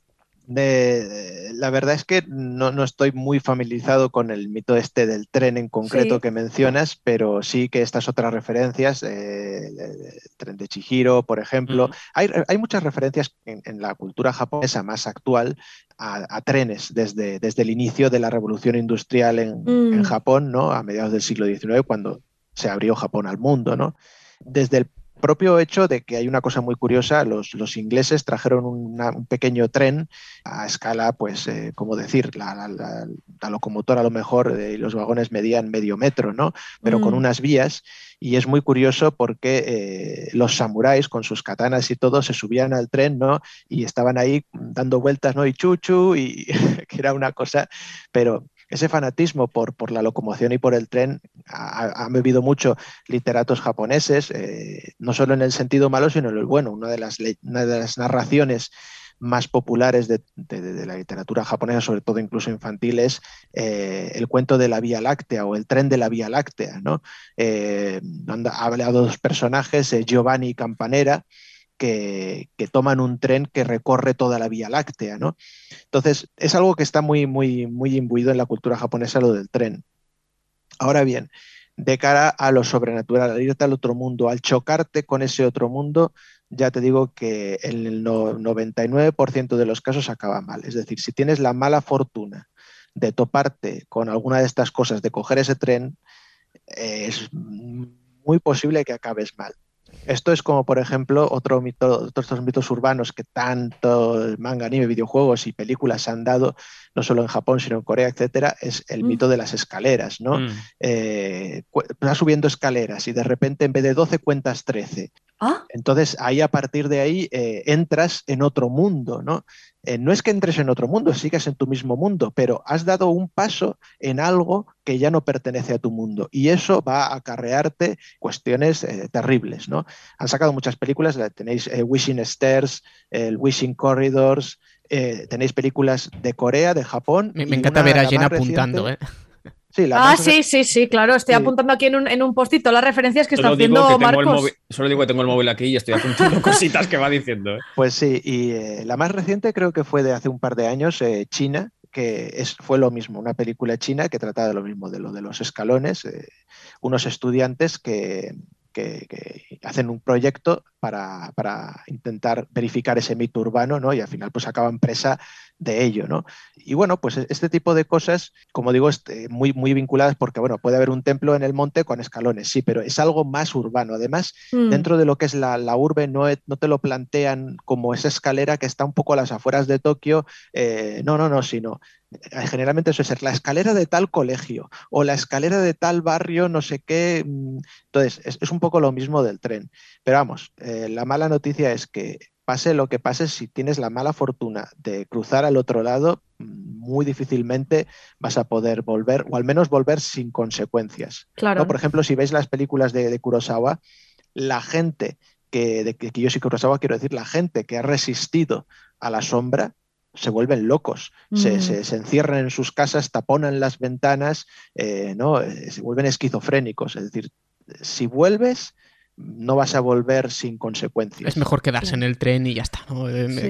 La verdad es que no estoy muy familiarizado con el mito este del tren en concreto que mencionas, pero sí que estas otras referencias, el tren de Chihiro, por ejemplo, hay muchas referencias en la cultura japonesa más actual a trenes desde el inicio de la revolución industrial en Japón, ¿no? A mediados del siglo XIX, cuando se abrió Japón al mundo, ¿no? Desde el propio hecho de que hay una cosa muy curiosa, los ingleses trajeron un pequeño tren a escala, pues, ¿cómo decir? La locomotora a lo mejor y los vagones medían medio metro, ¿no? Pero con unas vías, y es muy curioso porque los samuráis con sus katanas y todo se subían al tren, ¿no? Y estaban ahí dando vueltas, ¿no? Y chuchu, y que era una cosa, pero ese fanatismo por la locomoción y por el tren han bebido mucho literatos japoneses, no solo en el sentido malo, sino en el bueno. Una de las narraciones más populares de la literatura japonesa, sobre todo incluso infantil, es el cuento de la Vía Láctea o el tren de la Vía Láctea, ¿no? Ha hablado dos personajes, Giovanni y Campanera, que toman un tren que recorre toda la Vía Láctea, ¿no? Entonces, es algo que está muy, muy, muy imbuido en la cultura japonesa, lo del tren. Ahora bien, de cara a lo sobrenatural, al irte al otro mundo, al chocarte con ese otro mundo, ya te digo que en el 99% de los casos acaba mal. Es decir, si tienes la mala fortuna de toparte con alguna de estas cosas, de coger ese tren, es muy posible que acabes mal. Esto es como, por ejemplo, otros mitos urbanos que tanto manga, anime, videojuegos y películas han dado, no solo en Japón, sino en Corea, etcétera, es el mito de las escaleras, ¿no? Vas subiendo escaleras y de repente en vez de 12 cuentas 13. Entonces, ahí a partir de ahí entras en otro mundo, ¿no? No es que entres en otro mundo, sigas en tu mismo mundo, pero has dado un paso en algo que ya no pertenece a tu mundo y eso va a acarrearte cuestiones terribles, ¿no? Han sacado muchas películas, tenéis Wishing Stairs, el Wishing Corridors, tenéis películas de Corea, de Japón. Me encanta ver a Jen apuntando, ¿eh? Sí, sí, claro. Estoy apuntando aquí en un post-it todas las referencias que está haciendo Marcos. Solo digo que tengo el móvil aquí y estoy apuntando cositas que va diciendo. Pues sí, y la más reciente creo que fue de hace un par de años, China, que fue lo mismo, una película china que trataba de lo mismo, de lo de los escalones, unos estudiantes que hacen un proyecto para intentar verificar ese mito urbano, ¿no? Y al final pues acaban presa de ello, ¿no? Y bueno, pues este tipo de cosas, como digo, muy, muy vinculadas porque, bueno, puede haber un templo en el monte con escalones, sí, pero es algo más urbano. Además, dentro de lo que es la urbe, no te lo plantean como esa escalera que está un poco a las afueras de Tokio, no, sino generalmente eso es la escalera de tal colegio o la escalera de tal barrio, no sé qué. Entonces, es un poco lo mismo del tren. Pero vamos, la mala noticia es que pase lo que pase, si tienes la mala fortuna de cruzar al otro lado, muy difícilmente vas a poder volver, o al menos volver sin consecuencias. Claro. ¿No? Por ejemplo, si veis las películas de Kurosawa, la gente de Kiyoshi Kurosawa, quiero decir, la gente que ha resistido a la sombra, se vuelven locos, se encierran en sus casas, taponan las ventanas, ¿no? Se vuelven esquizofrénicos. Es decir, si vuelves, no vas a volver sin consecuencias. Es mejor quedarse en el tren y ya está, ¿no?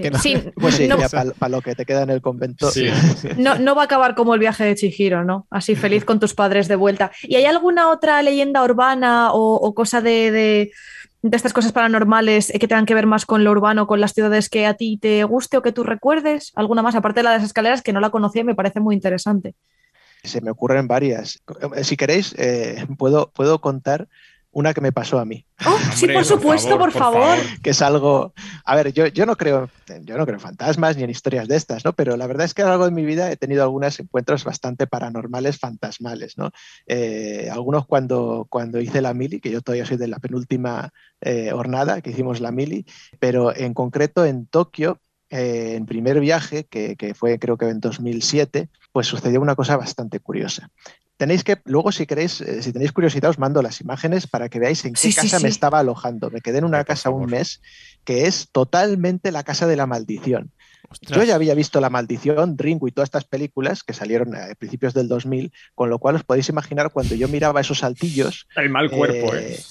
Pues sí, no, para lo que te queda en el convento. Sí. No va a acabar como el viaje de Chihiro, ¿no? Así feliz con tus padres de vuelta. ¿Y hay alguna otra leyenda urbana o cosa de estas cosas paranormales que tengan que ver más con lo urbano, con las ciudades que a ti te guste o que tú recuerdes? ¿Alguna más? Aparte de la de las escaleras, que no la conocía y me parece muy interesante. Se me ocurren varias. Si queréis, puedo contar una que me pasó a mí. Oh, sí, por supuesto, por favor. Que es algo... A ver, yo no creo en fantasmas ni en historias de estas, ¿no? Pero la verdad es que a lo largo de mi vida he tenido algunos encuentros bastante paranormales, fantasmales, ¿no? Algunos cuando hice la mili, que yo todavía soy de la penúltima jornada que hicimos la mili, pero en concreto en Tokio, en primer viaje, que fue creo que en 2007, pues sucedió una cosa bastante curiosa. Tenéis que, luego si queréis, si tenéis curiosidad, os mando las imágenes para que veáis en qué casa me estaba alojando. Me quedé en una casa un mes que es totalmente la casa de la maldición. Ostras. Yo ya había visto La Maldición, Ringu y todas estas películas que salieron a principios del 2000, con lo cual os podéis imaginar cuando yo miraba esos altillos. El mal cuerpo,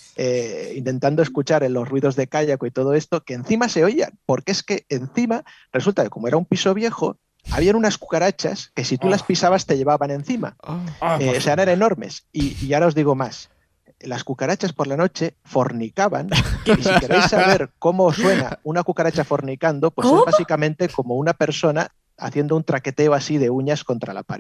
intentando escuchar los ruidos de cállaco y todo esto, que encima se oían, porque es que encima resulta que como era un piso viejo, habían unas cucarachas que si tú las pisabas te llevaban encima. O sea, eran enormes. Y ahora os digo más. Las cucarachas por la noche fornicaban. Y si queréis saber cómo suena una cucaracha fornicando, pues es básicamente como una persona haciendo un traqueteo así de uñas contra la pared.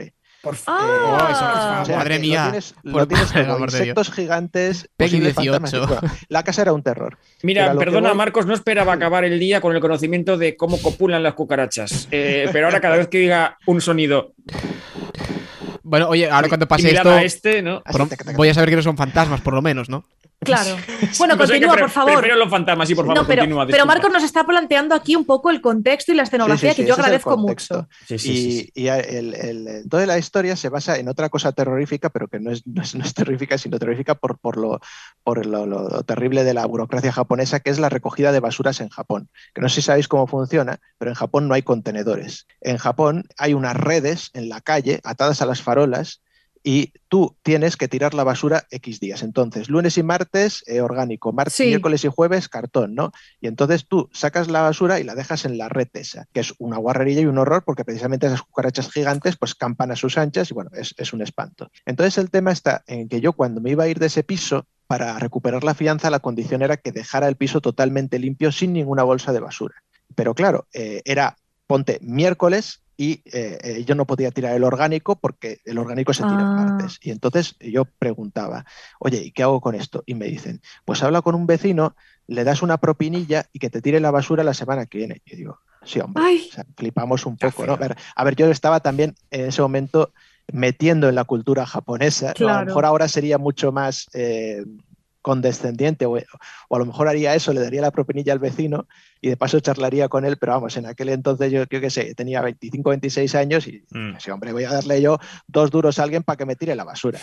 Por Ah. O sea, madre que mía. lo tienes Por el todo, amor de Dios. insectos gigantes, Peggy posibles 18. fantasmas. Bueno, la casa era un terror. Mira, Pero a lo que perdona, voy- Marcos, no esperaba acabar el día con el conocimiento de cómo copulan las cucarachas. Pero ahora cada vez que diga un sonido Bueno, oye, ahora cuando pase similar esto, a este, ¿no? voy a saber que no son fantasmas, por lo menos, ¿no? Claro. Bueno, No sé, continúa, que por favor. Prefiero los fantasmas, sí, por favor, No, pero continúa. Marcos disculpa. nos está planteando aquí un poco el contexto y la escenografía Sí, que yo ese es el agradezco contexto. mucho. Sí. Y toda la historia se basa en otra cosa terrorífica, pero que no es terrorífica, sino terrorífica por lo terrible de la burocracia japonesa, que es la recogida de basuras en Japón. Que no sé si sabéis cómo funciona, pero en Japón no hay contenedores. En Japón hay unas redes en la calle atadas a las farolas y tú tienes que tirar la basura X días. Entonces, lunes y martes, orgánico, Sí. miércoles y jueves, cartón, ¿no? Y entonces tú sacas la basura y la dejas en la red esa, que es una guarrería y un horror porque precisamente esas cucarachas gigantes pues campan a sus anchas y bueno, es un espanto. Entonces el tema está en que yo cuando me iba a ir de ese piso, para recuperar la fianza, la condición era que dejara el piso totalmente limpio sin ninguna bolsa de basura. Pero claro, ponte miércoles y yo no podía tirar el orgánico porque el orgánico se tira el martes. Y entonces yo preguntaba, oye, ¿y qué hago con esto? Y me dicen, pues habla con un vecino, le das una propinilla y que te tire la basura la semana que viene. Y digo, sí, hombre, Ay. o sea, flipamos un poco, ¿no? A ver, yo estaba también en ese momento metiendo en la cultura japonesa, ¿no? A lo mejor ahora sería mucho más condescendiente o a lo mejor haría eso, le daría la propinilla al vecino y de paso charlaría con él, pero vamos, en aquel entonces yo qué sé, tenía 25, 26 años y sí, hombre, voy a darle yo 2 duros a alguien para que me tire la basura.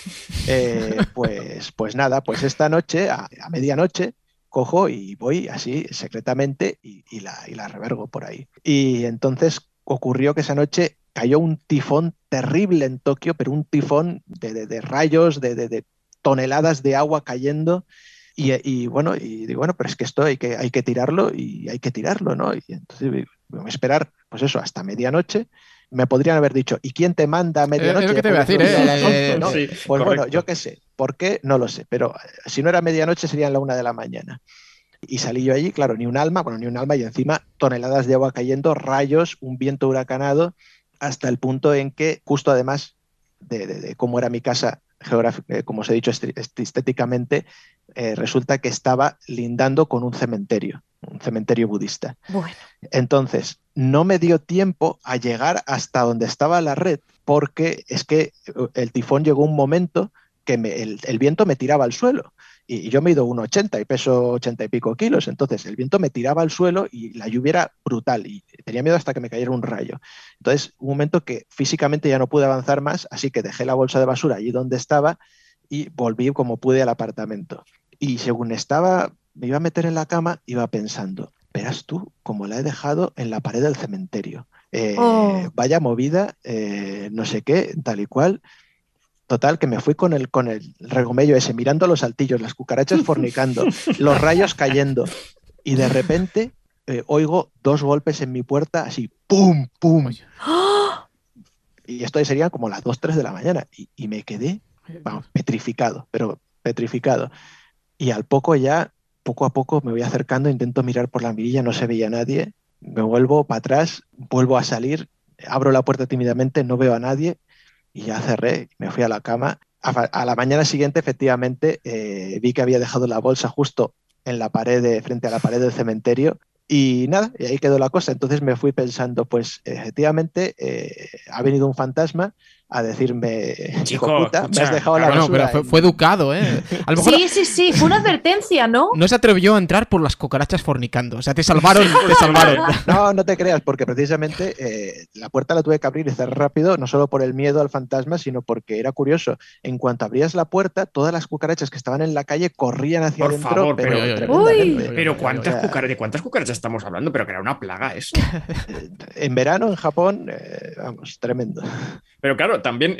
Pues nada, pues esta noche, a medianoche, cojo y voy así secretamente y la revergo por ahí. Y entonces ocurrió que esa noche cayó un tifón terrible en Tokio, pero un tifón de rayos, de toneladas de agua cayendo y bueno, pero es que esto hay que tirarlo y hay que tirarlo, ¿no? Y entonces voy a esperar, pues eso, hasta medianoche. Me podrían haber dicho, ¿y quién te manda a medianoche? Es lo que te voy a decir, ¿no? Sí, Pues correcto. bueno, yo qué sé, ¿por qué? No lo sé, pero si no era medianoche serían la 1 de la mañana. Y salí yo allí, claro, ni un alma y encima toneladas de agua cayendo, rayos, un viento huracanado, hasta el punto en que, justo además de cómo era mi casa, como os he dicho, estéticamente, resulta que estaba lindando con un cementerio budista. Bueno. Entonces, no me dio tiempo a llegar hasta donde estaba la red, porque es que el tifón llegó un momento que el viento me tiraba al suelo. Y yo mido 1,80 y peso 80 y pico kilos, entonces el viento me tiraba al suelo y la lluvia era brutal y tenía miedo hasta que me cayera un rayo. Entonces, un momento que físicamente ya no pude avanzar más, así que dejé la bolsa de basura allí donde estaba y volví como pude al apartamento. Y según me iba a meter en la cama, iba pensando, verás tú cómo la he dejado en la pared del cementerio. Vaya movida, no sé qué, tal y cual. Total, que me fui con el regomello ese, mirando los altillos, las cucarachas fornicando, los rayos cayendo. Y de repente oigo 2 golpes en mi puerta, así, ¡pum, pum! ¡Oh! Y esto sería como las 2, 3 de la mañana. Y me quedé, vamos, petrificado, pero petrificado. Y al poco ya, poco a poco me voy acercando, intento mirar por la mirilla, no se veía nadie. Me vuelvo para atrás, vuelvo a salir, abro la puerta tímidamente, no veo a nadie. Y ya cerré, me fui a la cama. A la mañana siguiente, efectivamente, vi que había dejado la bolsa justo en la pared, frente a la pared del cementerio. Y nada, y ahí quedó la cosa. Entonces me fui pensando, pues efectivamente ha venido un fantasma a decirme, Chico, hijo puta, escucha, me has dejado la Bueno, basura. pero fue educado, ¿eh? A lo mejor Sí, fue una advertencia, ¿no? no se atrevió a entrar por las cucarachas fornicando. O sea, te salvaron, te salvaron. No te creas, porque precisamente la puerta la tuve que abrir y cerrar rápido, no solo por el miedo al fantasma, sino porque era curioso. En cuanto abrías la puerta, todas las cucarachas que estaban en la calle corrían hacia Por adentro, favor, pero pero- tremendamente. Pero ¿de cuántas cucarachas estamos hablando? Pero que era una plaga eso. En verano en Japón, vamos, tremendo. Pero claro, también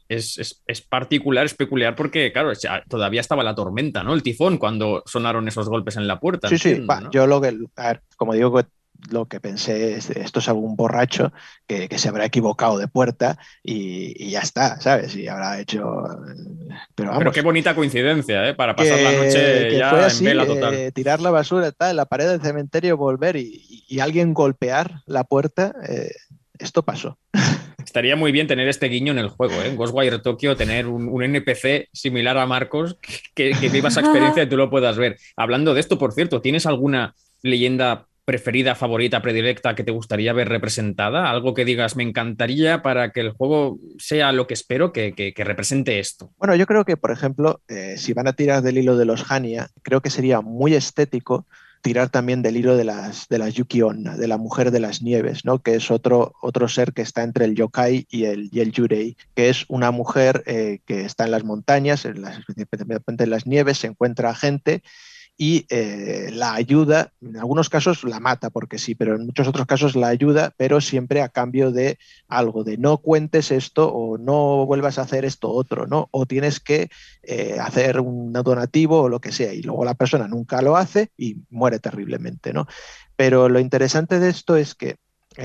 es particular, es peculiar porque, claro, todavía estaba la tormenta, ¿no? El tifón cuando sonaron esos golpes en la puerta. Sí, entiendo, ¿no? yo a ver, como digo, lo que pensé es, esto es algún borracho que se habrá equivocado de puerta y ya está, ¿sabes? Y habrá hecho... Pero vamos, Pero qué bonita coincidencia, ¿eh? Para pasar la noche que ya fue en así, vela total. tirar la basura tal, en la pared del cementerio, volver y alguien golpear la puerta, esto pasó. Estaría muy bien tener este guiño en el juego, ¿eh? En Ghostwire Tokyo, tener un NPC similar a Marcos que viva esa experiencia y tú lo puedas ver. Hablando de esto, por cierto, ¿tienes alguna leyenda preferida, favorita, predilecta que te gustaría ver representada? Algo que digas, me encantaría para que el juego sea lo que espero que represente esto. Bueno, yo creo que, por ejemplo, si van a tirar del hilo de los Hania, creo que sería muy estético tirar también del hilo de las Yuki Onna, de la mujer de las nieves, ¿no? Que es otro ser que está entre el yokai y el yurei, que es una mujer que está en las montañas, especialmente en las nieves, se encuentra gente y la ayuda, en algunos casos la mata porque sí, pero en muchos otros casos la ayuda, pero siempre a cambio de algo, de no cuentes esto o no vuelvas a hacer esto otro, ¿no? O tienes que hacer un donativo o lo que sea, y luego la persona nunca lo hace y muere terriblemente, ¿no? Pero lo interesante de esto es que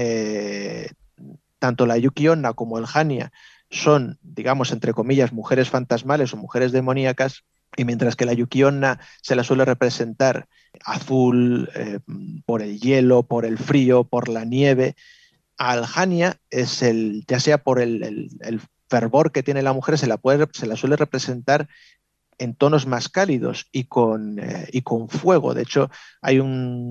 tanto la Yuki Onna como el Hania son, digamos, entre comillas, mujeres fantasmales o mujeres demoníacas, y mientras que la Yuki Onna se la suele representar azul, por el hielo, por el frío, por la nieve, al Hania es ya sea por el fervor que tiene la mujer, se la suele representar en tonos más cálidos y con fuego. De hecho, hay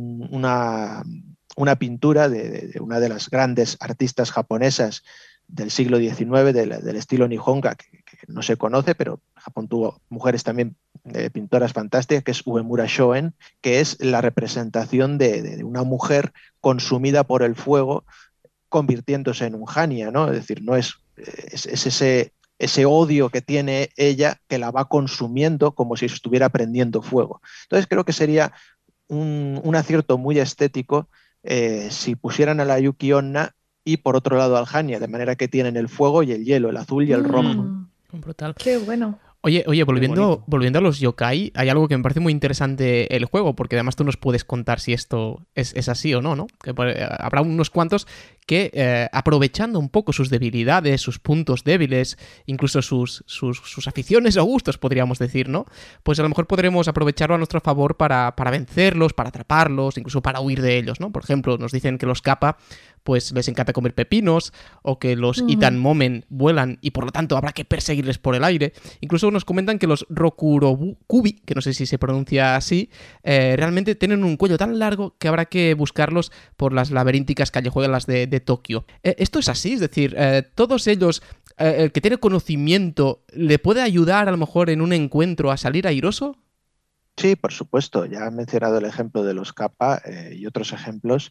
una pintura de una de las grandes artistas japonesas del siglo XIX, del estilo Nihonga, que no se conoce, pero Japón tuvo mujeres también pintoras fantásticas, que es Uemura Shoen, que es la representación de una mujer consumida por el fuego, convirtiéndose en un Hania, ¿no? Es decir, no es ese odio que tiene ella que la va consumiendo como si estuviera prendiendo fuego. Entonces creo que sería un acierto muy estético si pusieran a la Yuki Onna y por otro lado al Hania, de manera que tienen el fuego y el hielo, el azul y el rojo. Brutal. Qué bueno. Oye, volviendo a los yokai, hay algo que me parece muy interesante el juego, porque además tú nos puedes contar si esto es así o no, ¿no? Que habrá unos cuantos que, aprovechando un poco sus debilidades, sus puntos débiles, incluso sus aficiones o gustos, podríamos decir, ¿no? Pues a lo mejor podremos aprovecharlo a nuestro favor para vencerlos, para atraparlos, incluso para huir de ellos, ¿no? Por ejemplo, nos dicen que los kappa pues les encanta comer pepinos, o que los Itan Momen vuelan y por lo tanto habrá que perseguirles por el aire. Incluso nos comentan que los Rokurokubi, que no sé si se pronuncia así, realmente tienen un cuello tan largo que habrá que buscarlos por las laberínticas callejuelas de Tokio. ¿Esto es así? Es decir, todos ellos, el que tiene conocimiento, ¿le puede ayudar a lo mejor en un encuentro a salir airoso? Sí, por supuesto. Ya he mencionado el ejemplo de los kappa y otros ejemplos.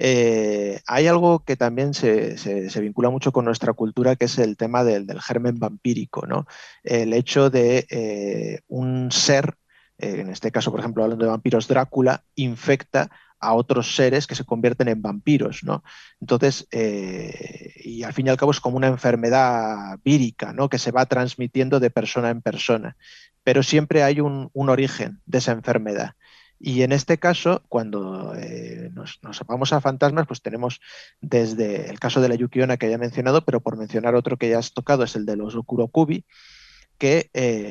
Hay algo que también se vincula mucho con nuestra cultura, que es el tema del germen vampírico, ¿no? El hecho de un ser, en este caso, por ejemplo, hablando de vampiros, Drácula, infecta a otros seres que se convierten en vampiros, ¿no? Entonces, y al fin y al cabo es como una enfermedad vírica, ¿no? Que se va transmitiendo de persona en persona, pero siempre hay un origen de esa enfermedad. Y en este caso, cuando nos vamos a fantasmas, pues tenemos desde el caso de la Yuki Onna que ya he mencionado, pero por mencionar otro que ya has tocado es el de los Rokurokubi, que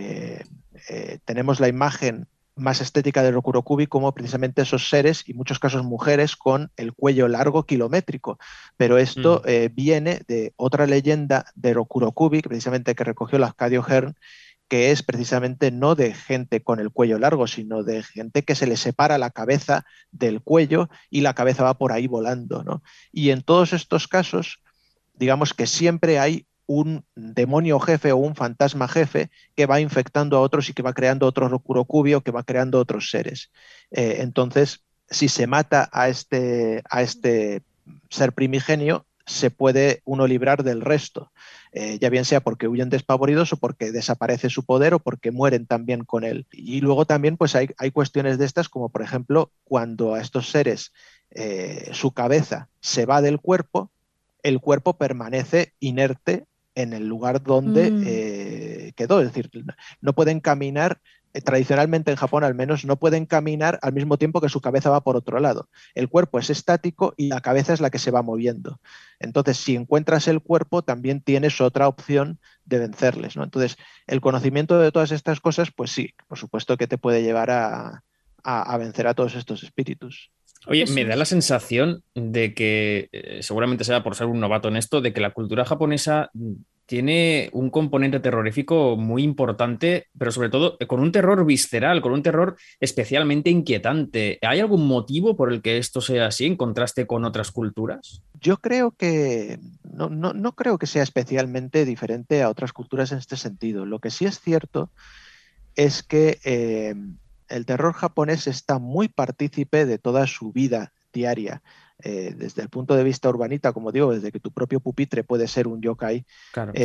tenemos la imagen más estética de Rokurokubi como precisamente esos seres, y en muchos casos mujeres, con el cuello largo kilométrico. Pero esto viene de otra leyenda de Rokurokubi, que precisamente que recogió Lafcadio Hearn, que es precisamente no de gente con el cuello largo, sino de gente que se le separa la cabeza del cuello y la cabeza va por ahí volando, ¿no? Y en todos estos casos, digamos que siempre hay un demonio jefe o un fantasma jefe que va infectando a otros y que va creando otro Rokurokubi o que va creando otros seres. Entonces, si se mata a este ser primigenio, se puede uno librar del resto, ya bien sea porque huyen despavoridos o porque desaparece su poder o porque mueren también con él. Y luego también pues hay cuestiones de estas, como por ejemplo cuando a estos seres su cabeza se va del cuerpo, el cuerpo permanece inerte en el lugar donde quedó, es decir, no pueden caminar. Tradicionalmente en Japón al menos no pueden caminar al mismo tiempo que su cabeza va por otro lado. El cuerpo es estático y la cabeza es la que se va moviendo. Entonces, si encuentras el cuerpo, también tienes otra opción de vencerles, ¿no? Entonces, el conocimiento de todas estas cosas, pues sí, por supuesto que te puede llevar a vencer a todos estos espíritus. Oye, Eso me da es. la sensación de que, seguramente sea por ser un novato en esto, de que la cultura japonesa tiene un componente terrorífico muy importante, pero sobre todo con un terror visceral, con un terror especialmente inquietante. ¿Hay algún motivo por el que esto sea así en contraste con otras culturas? Yo creo que no creo que sea especialmente diferente a otras culturas en este sentido. Lo que sí es cierto es que el terror japonés está muy partícipe de toda su vida diaria. Desde el punto de vista urbanita, como digo, desde que tu propio pupitre puede ser un yokai, Claro.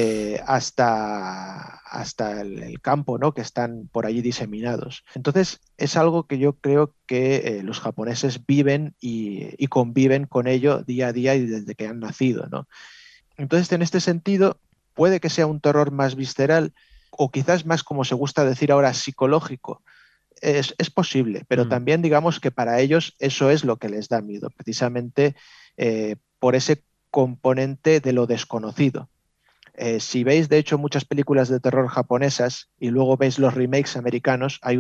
hasta el campo, ¿no? Que están por allí diseminados. Entonces, es algo que yo creo que los japoneses viven y conviven con ello día a día y desde que han nacido, ¿no? Entonces, en este sentido, puede que sea un terror más visceral o quizás más, como se gusta decir ahora, psicológico. Es posible, pero Mm. también digamos que para ellos eso es lo que les da miedo, precisamente por ese componente de lo desconocido. Si veis, de hecho, muchas películas de terror japonesas y luego veis los remakes americanos, hay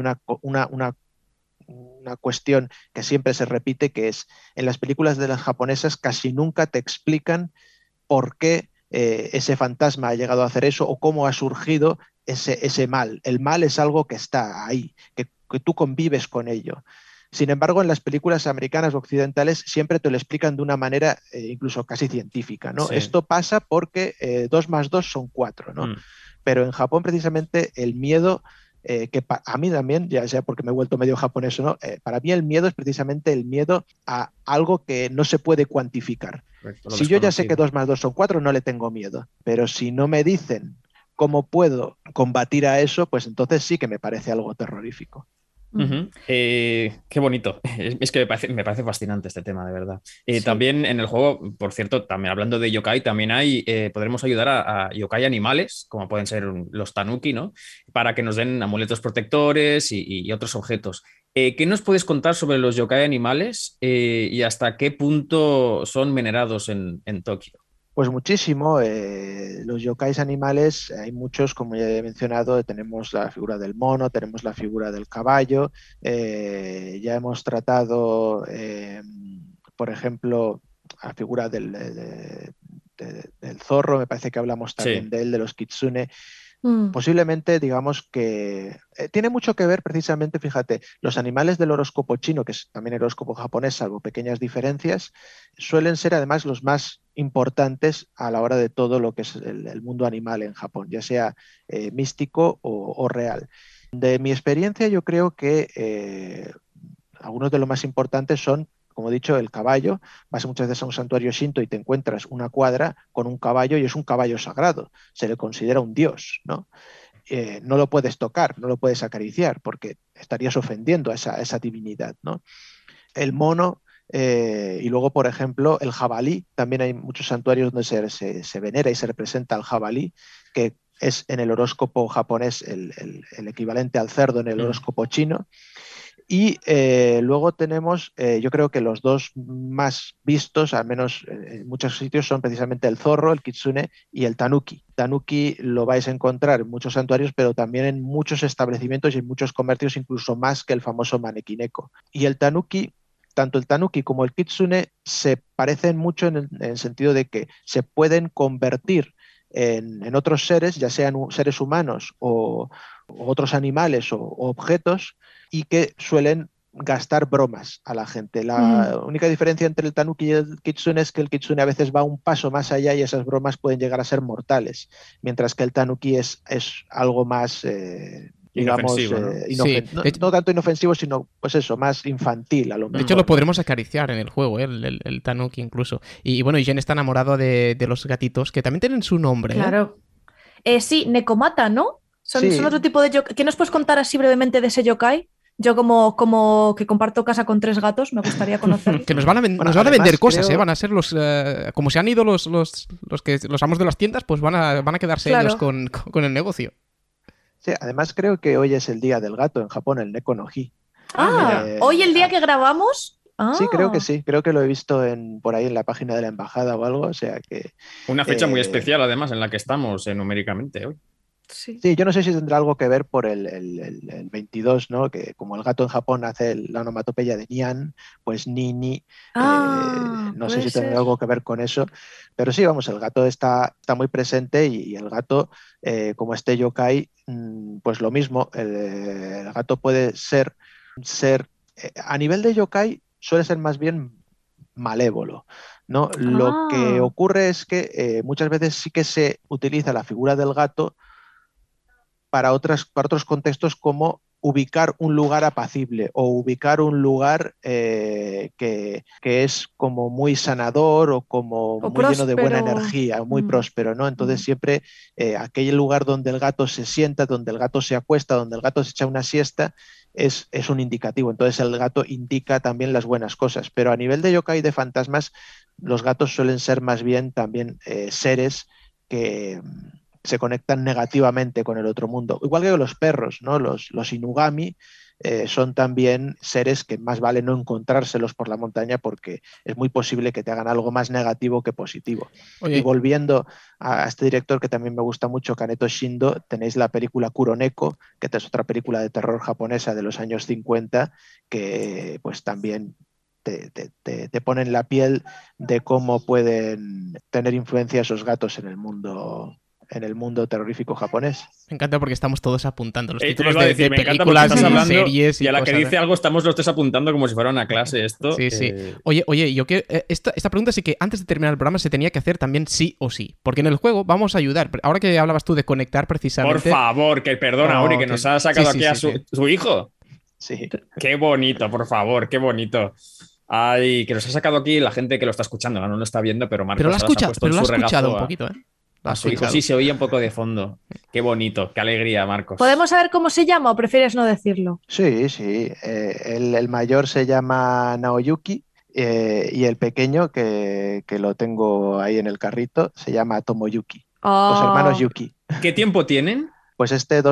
una cuestión que siempre se repite, que es en las películas de las japonesas casi nunca te explican por qué ese fantasma ha llegado a hacer eso o cómo ha surgido ese mal. El mal es algo que está ahí, que tú convives con ello. Sin embargo, en las películas americanas o occidentales siempre te lo explican de una manera incluso casi científica, ¿no? Sí. Esto pasa porque 2 más 2 son 4, ¿no? Mm. Pero en Japón precisamente el miedo, a mí también, ya sea porque me he vuelto medio japonés o no, para mí el miedo es precisamente el miedo a algo que no se puede cuantificar. Correcto, lo Si yo ya sé que desconocido. 2 más 2 son 4, no le tengo miedo. Pero si no me dicen cómo puedo combatir a eso, pues entonces sí que me parece algo terrorífico. Mm, Ujú. Qué bonito. Es que me parece fascinante este tema, de verdad. sí. También en el juego, por cierto, también hablando de yokai, también podremos ayudar a yokai animales, como pueden ser los tanuki, ¿no? Para que nos den amuletos protectores y otros objetos. ¿Qué nos puedes contar sobre los yokai animales y hasta qué punto son venerados en Tokio? Pues muchísimo. Los yokais animales, hay muchos, como ya he mencionado, tenemos la figura del mono, tenemos la figura del caballo, ya hemos tratado, por ejemplo, la figura del zorro, me parece que hablamos también Sí. de él, de los kitsune. Mm, Posiblemente, digamos que tiene mucho que ver precisamente, fíjate, los animales del horóscopo chino, que es también el horóscopo japonés, salvo pequeñas diferencias, suelen ser además los más importantes a la hora de todo lo que es el mundo animal en Japón, ya sea místico o real. De mi experiencia, yo creo que algunos de los más importantes son, como he dicho, el caballo. Vas muchas veces a un santuario shinto y te encuentras una cuadra con un caballo y es un caballo sagrado. Se le considera un dios, ¿no? No lo puedes tocar, no lo puedes acariciar porque estarías ofendiendo a esa divinidad, ¿no? El mono y luego, por ejemplo, el jabalí. También hay muchos santuarios donde se venera y se representa al jabalí, que es en el horóscopo japonés el equivalente al cerdo en el Mm. horóscopo chino. Y luego tenemos, yo creo que los dos más vistos, al menos en muchos sitios, son precisamente el zorro, el kitsune y el tanuki. Tanuki lo vais a encontrar en muchos santuarios, pero también en muchos establecimientos y en muchos comercios, incluso más que el famoso manequineko. Y el tanuki, tanto el tanuki como el kitsune, se parecen mucho en el sentido de que se pueden convertir en otros seres, ya sean seres humanos o otros animales o objetos, y que suelen gastar bromas a la gente. mm. La única diferencia entre el tanuki y el kitsune es que el kitsune a veces va un paso más allá y esas bromas pueden llegar a ser mortales, mientras que el tanuki es algo más, digamos, Inofensivo, ¿no? Sí, no tanto inofensivo, sino pues eso, más infantil a lo de hecho lo mejor, ¿no? podremos acariciar en el juego, el tanuki incluso. Y bueno, y Jen está enamorado de los gatitos, que también tienen su nombre, ¿eh? Claro. Sí, Nekomata, ¿no? Son Sí, otro tipo de yokai. ¿Qué nos puedes contar así brevemente de ese yokai? Yo como que comparto casa con 3 gatos, me gustaría conocerlo. Que bueno, nos van a vender además cosas, ¿eh? creo, Van a ser los... como se han ido los amos de las tiendas, pues van a quedarse ellos Claro. con el negocio. sí, además creo que hoy es el Día del Gato en Japón, el Neko no Hi. Ah, Ah, mira. hoy el día Ah, que grabamos. Ah, sí, creo que lo he visto por ahí en la página de la embajada o algo, o sea que Una fecha muy eh, especial, además, en la que estamos numéricamente hoy. Sí. Sí, yo no sé si tendrá algo que ver por el 22, ¿no? Que como el gato en Japón hace la onomatopeya de Nian, pues Ni. No sé Puede si tendrá ser. algo que ver con eso, pero sí, vamos, el gato está muy presente y el gato, como este yokai, pues lo mismo, el gato puede ser a nivel de yokai, suele ser más bien malévolo, ¿no? Lo que Ah, ocurre es que muchas veces sí que se utiliza la figura del gato para otros contextos como ubicar un lugar apacible o ubicar un lugar que es como muy sanador o como o muy lleno de buena próspero. energía, muy Mm, próspero, ¿no? Entonces mm. siempre aquel lugar donde el gato se sienta, donde el gato se acuesta, donde el gato se echa una siesta, es un indicativo. Entonces el gato indica también las buenas cosas. Pero a nivel de yokai de fantasmas, los gatos suelen ser más bien también seres que se conectan negativamente con el otro mundo. Igual que los perros, ¿no? Los inugami son también seres que más vale no encontrárselos por la montaña porque es muy posible que te hagan algo más negativo que positivo. Y Oye, volviendo a este director que también me gusta mucho, Kaneto Shindo, tenéis la película Kuroneko, que es otra película de terror japonesa de los años 50, que pues también te ponen la piel de cómo pueden tener influencia esos gatos en el mundo terrorífico japonés. me encanta porque estamos todos apuntando los Te lo títulos iba a decir, de me encanta porque películas estás y hablando series y y a la que cosas, dice ¿eh? algo estamos los tres apuntando como si fuera una clase esto. Sí, sí. Oye, yo que esta pregunta sí que antes de terminar el programa se tenía que hacer también sí o sí, porque en el juego vamos a ayudar. Ahora que hablabas tú de conectar Por precisamente... favor, que perdona, Uri, Oh, que nos ha sí, sacado sí, aquí a sí, sí. su hijo. Sí. Qué bonito, por favor, qué bonito. Ay, que nos ha sacado aquí la gente que lo está escuchando, no lo está viendo, pero Marcos ahora se ha puesto en Pero lo ha su escuchado un regazo poquito, ¿eh? Lo ha a su hijo. Sí, escuchado. se oía un poco de fondo. Qué bonito, qué alegría, Marcos. ¿Podemos saber cómo se llama o prefieres no decirlo? Sí, sí. El mayor se llama Naoyuki y el pequeño, que lo tengo ahí en el carrito, se llama Tomoyuki. Los hermanos Ah, Yuki. ¿Qué tiempo tienen? Pues este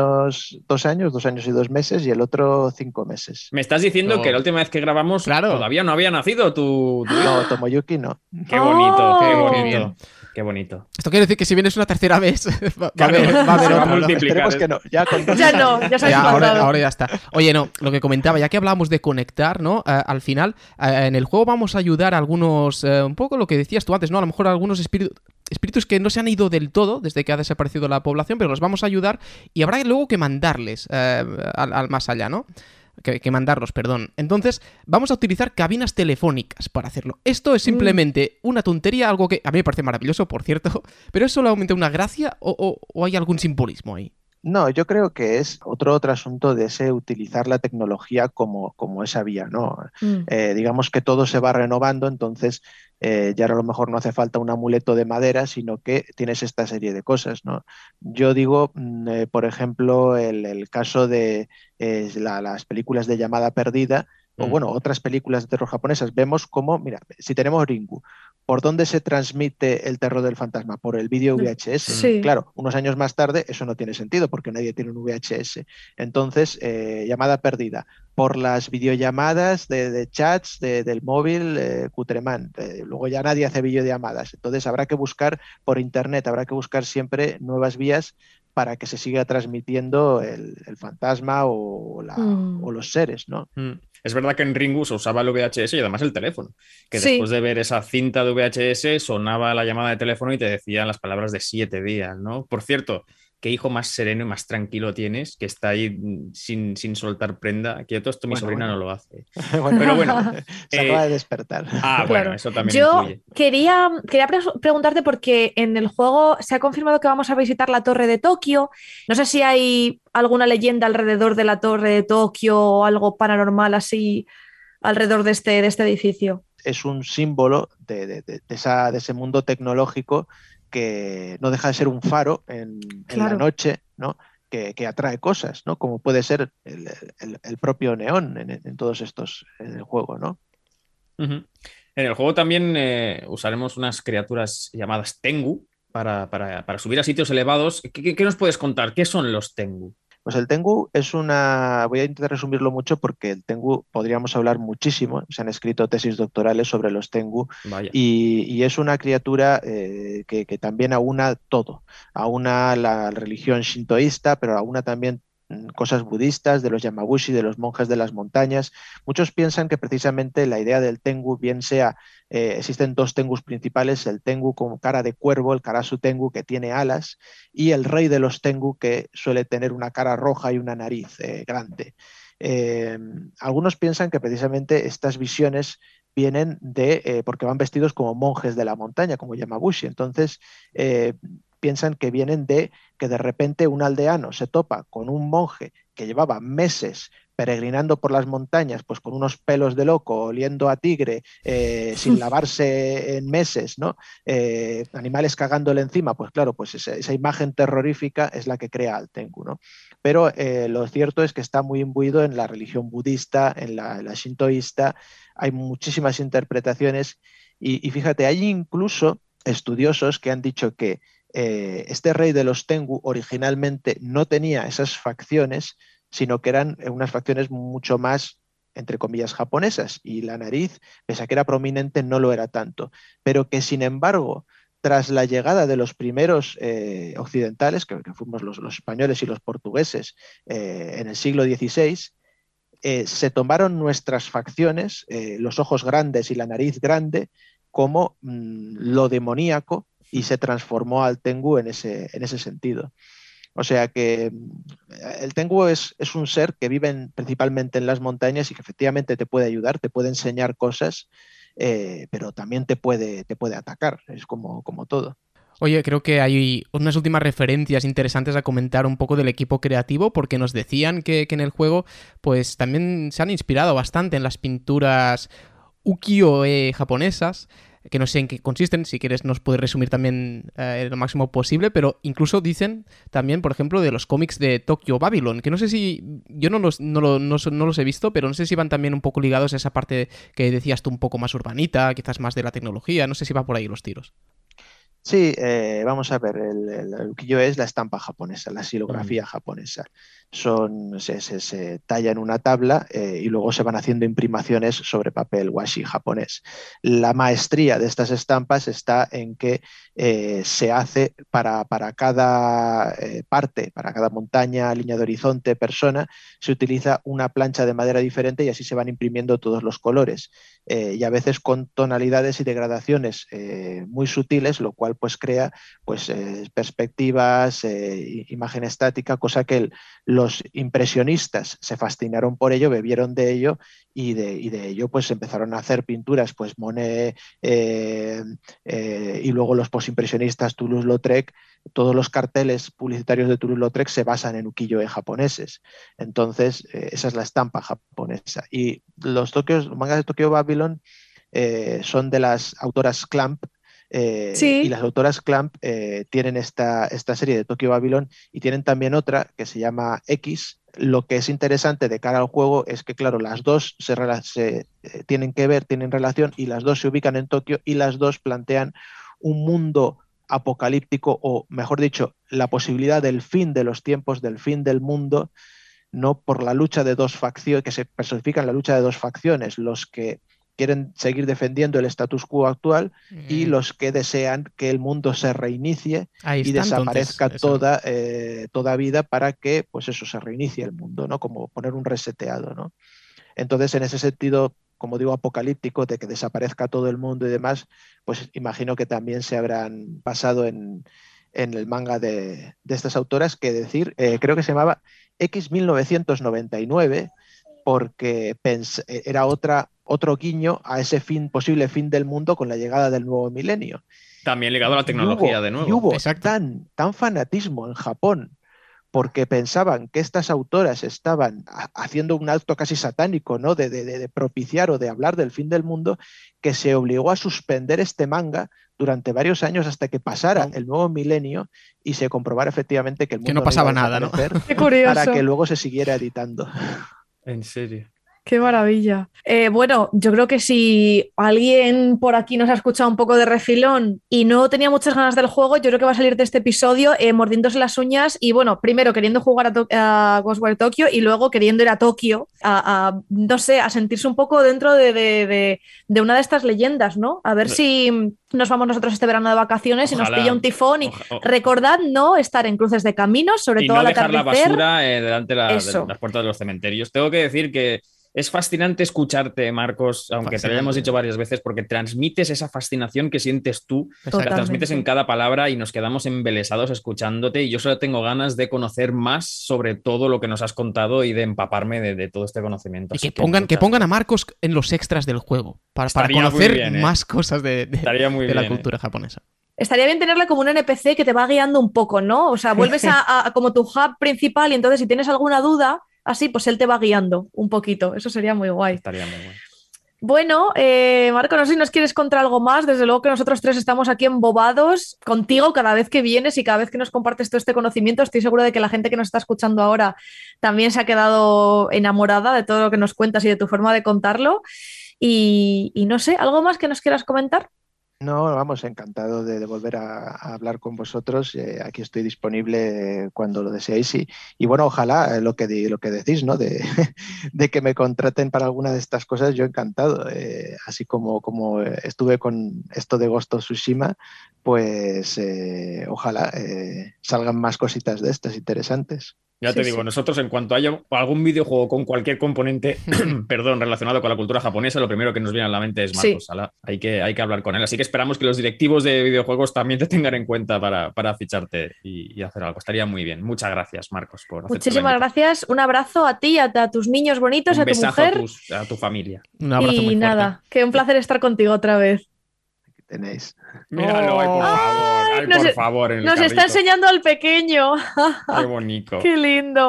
2 años y 2 meses y el otro 5 meses. Me estás diciendo que la Oh, última vez que grabamos claro. todavía no había nacido tu No, hijo. Tomoyuki no. Qué bonito, qué Qué bien. bonito, qué bonito. Esto quiere decir que si vienes una tercera vez Claro, va a haber se va a otro, ¿no? multiplicar. Esperemos que no. Ya con dos ya ya no, ya se ha Ya, espantado. ahora ya está. Oye, no, lo que comentaba, ya que hablábamos de conectar, ¿no? Al final, en el juego vamos a ayudar a algunos, un poco lo que decías tú antes, ¿no? A lo mejor a algunos espíritus que no se han ido del todo desde que ha desaparecido la población, pero los vamos a ayudar y habrá luego que mandarles al más allá, ¿no? Que mandarlos, perdón. Entonces, vamos a utilizar cabinas telefónicas para hacerlo. Esto es simplemente una tontería, algo que a mí me parece maravilloso, por cierto, pero ¿es solamente una gracia o hay algún simbolismo ahí? No, yo creo que es otro asunto de ese utilizar la tecnología como esa vía, ¿no? Mm. Digamos que todo se va renovando, entonces ya a lo mejor no hace falta un amuleto de madera, sino que tienes esta serie de cosas, ¿no? Yo digo, por ejemplo, el caso de las películas de Llamada Perdida, o Mm. bueno, otras películas de terror japonesas, vemos cómo, mira, si tenemos Ringu, ¿por dónde se transmite el terror del fantasma? Por el vídeo VHS. Mm. Sí. Claro, unos años más tarde eso no tiene sentido porque nadie tiene un VHS. Entonces, llamada perdida. Por las videollamadas de chats del móvil Cutremán. Luego ya nadie hace videollamadas. Entonces habrá que buscar por internet, habrá que buscar siempre nuevas vías para que se siga transmitiendo el fantasma Mm. o los seres, ¿no? Mm. Es verdad que en Ringu se usaba el VHS y además el teléfono, que después Sí. de ver esa cinta de VHS sonaba la llamada de teléfono y te decían las palabras de 7 días, ¿no? Por cierto, qué hijo más sereno y más tranquilo tienes, que está ahí sin soltar prenda. Quieto, esto mi Bueno, sobrina no bueno. lo hace. Bueno, Pero bueno, se acaba eh, de despertar. bueno, Claro. eso también Yo influye. quería preguntarte porque en el juego se ha confirmado que vamos a visitar la Torre de Tokio. No sé si hay alguna leyenda alrededor de la Torre de Tokio o algo paranormal así alrededor de este edificio. Es un símbolo de ese mundo tecnológico que no deja de ser un faro en la Claro. noche, ¿no? Que atrae cosas, ¿no? Como puede ser el propio neón en todos estos en el juego, ¿no? Ujú. En el juego también usaremos unas criaturas llamadas Tengu para subir a sitios elevados. ¿Qué nos puedes contar? ¿Qué son los Tengu? Pues el Tengu es una... Voy a intentar resumirlo mucho porque el Tengu podríamos hablar muchísimo. Se han escrito tesis doctorales sobre los Tengu Vaya. y es una criatura que también aúna todo. Aúna la religión shintoísta, pero aúna también cosas budistas, de los Yamabushi, de los monjes de las montañas. Muchos piensan que precisamente la idea del Tengu, bien sea, existen dos Tengus principales, el Tengu con cara de cuervo, el Karasu Tengu que tiene alas, y el rey de los Tengu que suele tener una cara roja y una nariz grande. Eh, Algunos piensan que precisamente estas visiones vienen porque van vestidos como monjes de la montaña, como Yamabushi. Entonces, eh, piensan que vienen de que de repente un aldeano se topa con un monje que llevaba meses peregrinando por las montañas, pues con unos pelos de loco, oliendo a tigre, sin lavarse en meses, ¿no? Animales cagándole encima, pues claro, pues esa imagen terrorífica es la que crea al Tengu, ¿no? Pero lo cierto es que está muy imbuido en la religión budista, en la shintoísta, hay muchísimas interpretaciones y fíjate, hay incluso estudiosos que han dicho que este rey de los Tengu originalmente no tenía esas facciones, sino que eran unas facciones mucho más, entre comillas, japonesas, y la nariz, pese a que era prominente, no lo era tanto, pero que sin embargo, tras la llegada de los primeros occidentales, que fuimos los españoles y los portugueses en el siglo XVI, se tomaron nuestras facciones, los ojos grandes y la nariz grande, como lo demoníaco y se transformó al Tengu en ese sentido. O sea que el Tengu es un ser que vive principalmente en las montañas y que efectivamente te puede ayudar, te puede enseñar cosas, pero también te puede atacar, es como todo. Oye, creo que hay unas últimas referencias interesantes a comentar un poco del equipo creativo, porque nos decían que en el juego pues también se han inspirado bastante en las pinturas ukiyo-e japonesas, que no sé en qué consisten, si quieres nos puedes resumir también lo máximo posible, pero incluso dicen también, por ejemplo, de los cómics de Tokyo Babylon, que no sé si, yo no los he visto, pero no sé si van también un poco ligados a esa parte que decías tú un poco más urbanita, quizás más de la tecnología, no sé si va por ahí los tiros. Sí, vamos a ver, el ukiyo es la estampa japonesa, la Mm. silografía japonesa. Se talla en una tabla y luego se van haciendo imprimaciones sobre papel washi japonés. La maestría de estas estampas está en que se hace para cada parte, para cada montaña, línea de horizonte, persona, se utiliza una plancha de madera diferente y así se van imprimiendo todos los colores. Y a veces con tonalidades y degradaciones muy sutiles, lo cual pues crea pues, perspectivas, imagen estática, cosa que los impresionistas se fascinaron por ello, bebieron de ello y de ello pues empezaron a hacer pinturas, pues Monet y luego los postimpresionistas Toulouse-Lautrec, todos los carteles publicitarios de Toulouse-Lautrec se basan en ukiyo-e japoneses. Entonces, esa es la estampa japonesa. Y los mangas de Tokyo Babylon son de las autoras Clamp, y Sí. las autoras Clamp tienen esta serie de Tokyo Babylon y tienen también otra que se llama X. Lo que es interesante de cara al juego es que, claro, las dos tienen que ver, tienen relación y las dos se ubican en Tokio y las dos plantean un mundo apocalíptico o, mejor dicho, la posibilidad del fin de los tiempos, del fin del mundo, no por la lucha de dos facciones, que se personifica en la lucha de dos facciones, los que quieren seguir defendiendo el status quo actual y Mm, los que desean que el mundo se reinicie ahí y está entonces, desaparezca eso. toda vida para que pues eso se reinicie el mundo, ¿no? Como poner un reseteado, ¿no? Entonces, en ese sentido, como digo, apocalíptico, de que desaparezca todo el mundo y demás, pues imagino que también se habrán basado en el manga de estas autoras, que decir, creo que se llamaba X 1999, porque era otro guiño a ese posible fin del mundo con la llegada del nuevo milenio. También ligado a la Y tecnología de nuevo. hubo Exacto. tan fanatismo en Japón porque pensaban que estas autoras estaban haciendo un acto casi satánico, ¿no? De propiciar o de hablar del fin del mundo, que se obligó a suspender este manga durante varios años hasta que pasara No, el nuevo milenio y se comprobara efectivamente que el que no mundo no iba a pasaba nada, ¿no? desaparecer Qué para que curioso. luego se siguiera editando. En serio. Qué maravilla. Bueno, yo creo que si alguien por aquí nos ha escuchado un poco de refilón y no tenía muchas ganas del juego, yo creo que va a salir de este episodio mordiéndose las uñas y, bueno, primero queriendo jugar a Ghostwire Tokyo y luego queriendo ir a Tokio no sé, a sentirse un poco dentro de una de estas leyendas, ¿no? A ver si nos vamos nosotros este verano de vacaciones y nos pilla un tifón. Recordad no estar en cruces de caminos, sobre todo no al dejar la atardecer. basura delante de las puertas de los cementerios. Tengo que decir que es fascinante escucharte, Marcos, aunque te lo hayamos dicho varias veces, porque transmites esa fascinación que sientes tú, la transmites en cada palabra y nos quedamos embelesados escuchándote y yo solo tengo ganas de conocer más sobre todo lo que nos has contado y de empaparme de todo este conocimiento. Y que pongan a Marcos en los extras del juego para conocer bien, más cosas de la cultura japonesa. Estaría bien tenerla como un NPC que te va guiando un poco, ¿no? O sea, vuelves a como tu hub principal y entonces si tienes alguna duda, así pues él te va guiando un poquito. Eso sería muy guay. Estaría muy guay. Bueno, Marco, no sé si nos quieres contar algo más. Desde luego que nosotros tres estamos aquí embobados contigo cada vez que vienes y cada vez que nos compartes todo este conocimiento. Estoy segura de que la gente que nos está escuchando ahora también se ha quedado enamorada de todo lo que nos cuentas y de tu forma de contarlo. Y no sé, ¿algo más que nos quieras comentar? No, vamos, encantado de volver a hablar con vosotros. Aquí estoy disponible cuando lo deseéis y bueno, ojalá lo que decís, ¿no? De que me contraten para alguna de estas cosas, yo encantado. Así como estuve con esto de Ghost of Tsushima, pues ojalá salgan más cositas de estas interesantes. Ya te digo, nosotros en cuanto haya algún videojuego con cualquier componente, perdón, relacionado con la cultura japonesa, lo primero que nos viene a la mente es Marcos Sala. Hay que hablar con él. Así que esperamos que los directivos de videojuegos también te tengan en cuenta para ficharte y hacer algo. Estaría muy bien. Muchas gracias, Marcos, por aceptar. Muchísimas gracias. Un abrazo a ti, a tus niños bonitos, a tu mujer. A tu familia. Un abrazo muy fuerte. Nada, que un placer estar contigo otra vez. Aquí tenéis. Míralo, por favor. Nos está enseñando al pequeño. Qué bonito. Qué lindo.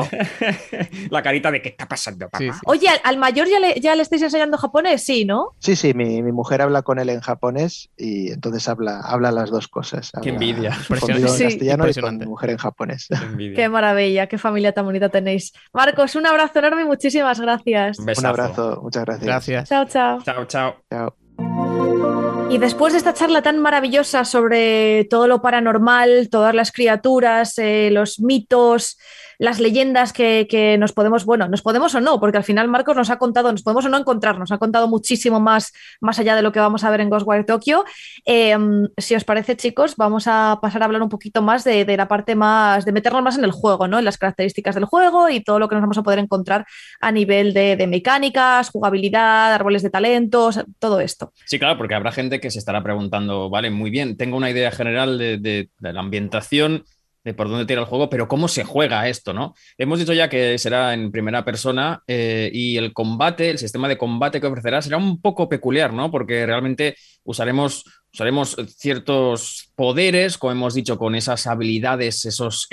La carita de ¿qué está pasando, papá? Sí. Oye, ¿al mayor ya le estáis enseñando japonés? Sí, ¿no? Sí, mi mujer habla con él en japonés y entonces habla las dos cosas. Qué envidia. Conmigo en castellano y con mi mujer en japonés. Qué maravilla, qué familia tan bonita tenéis. Marcos, un abrazo enorme y muchísimas gracias. Un abrazo, muchas gracias. Gracias. Chao, chao. Chao, chao. Chao. Y después de esta charla tan maravillosa sobre todo lo paranormal, todas las criaturas, los mitos, las leyendas que nos podemos o no, porque al final Marcos nos ha contado, nos podemos o no encontrar, nos ha contado muchísimo más allá de lo que vamos a ver en Ghostwire Tokyo. Si os parece, chicos, vamos a pasar a hablar un poquito más de la parte más, de meternos más en el juego, ¿no? En las características del juego y todo lo que nos vamos a poder encontrar a nivel de mecánicas, jugabilidad, árboles de talentos, todo esto. Sí, claro, porque habrá gente que se estará preguntando, vale, muy bien, tengo una idea general de la ambientación, de por dónde tira el juego, pero ¿cómo se juega esto, no? Hemos dicho ya que será en primera persona y el combate, el sistema de combate que ofrecerá será un poco peculiar, ¿no? Porque realmente usaremos ciertos poderes, como hemos dicho, con esas habilidades,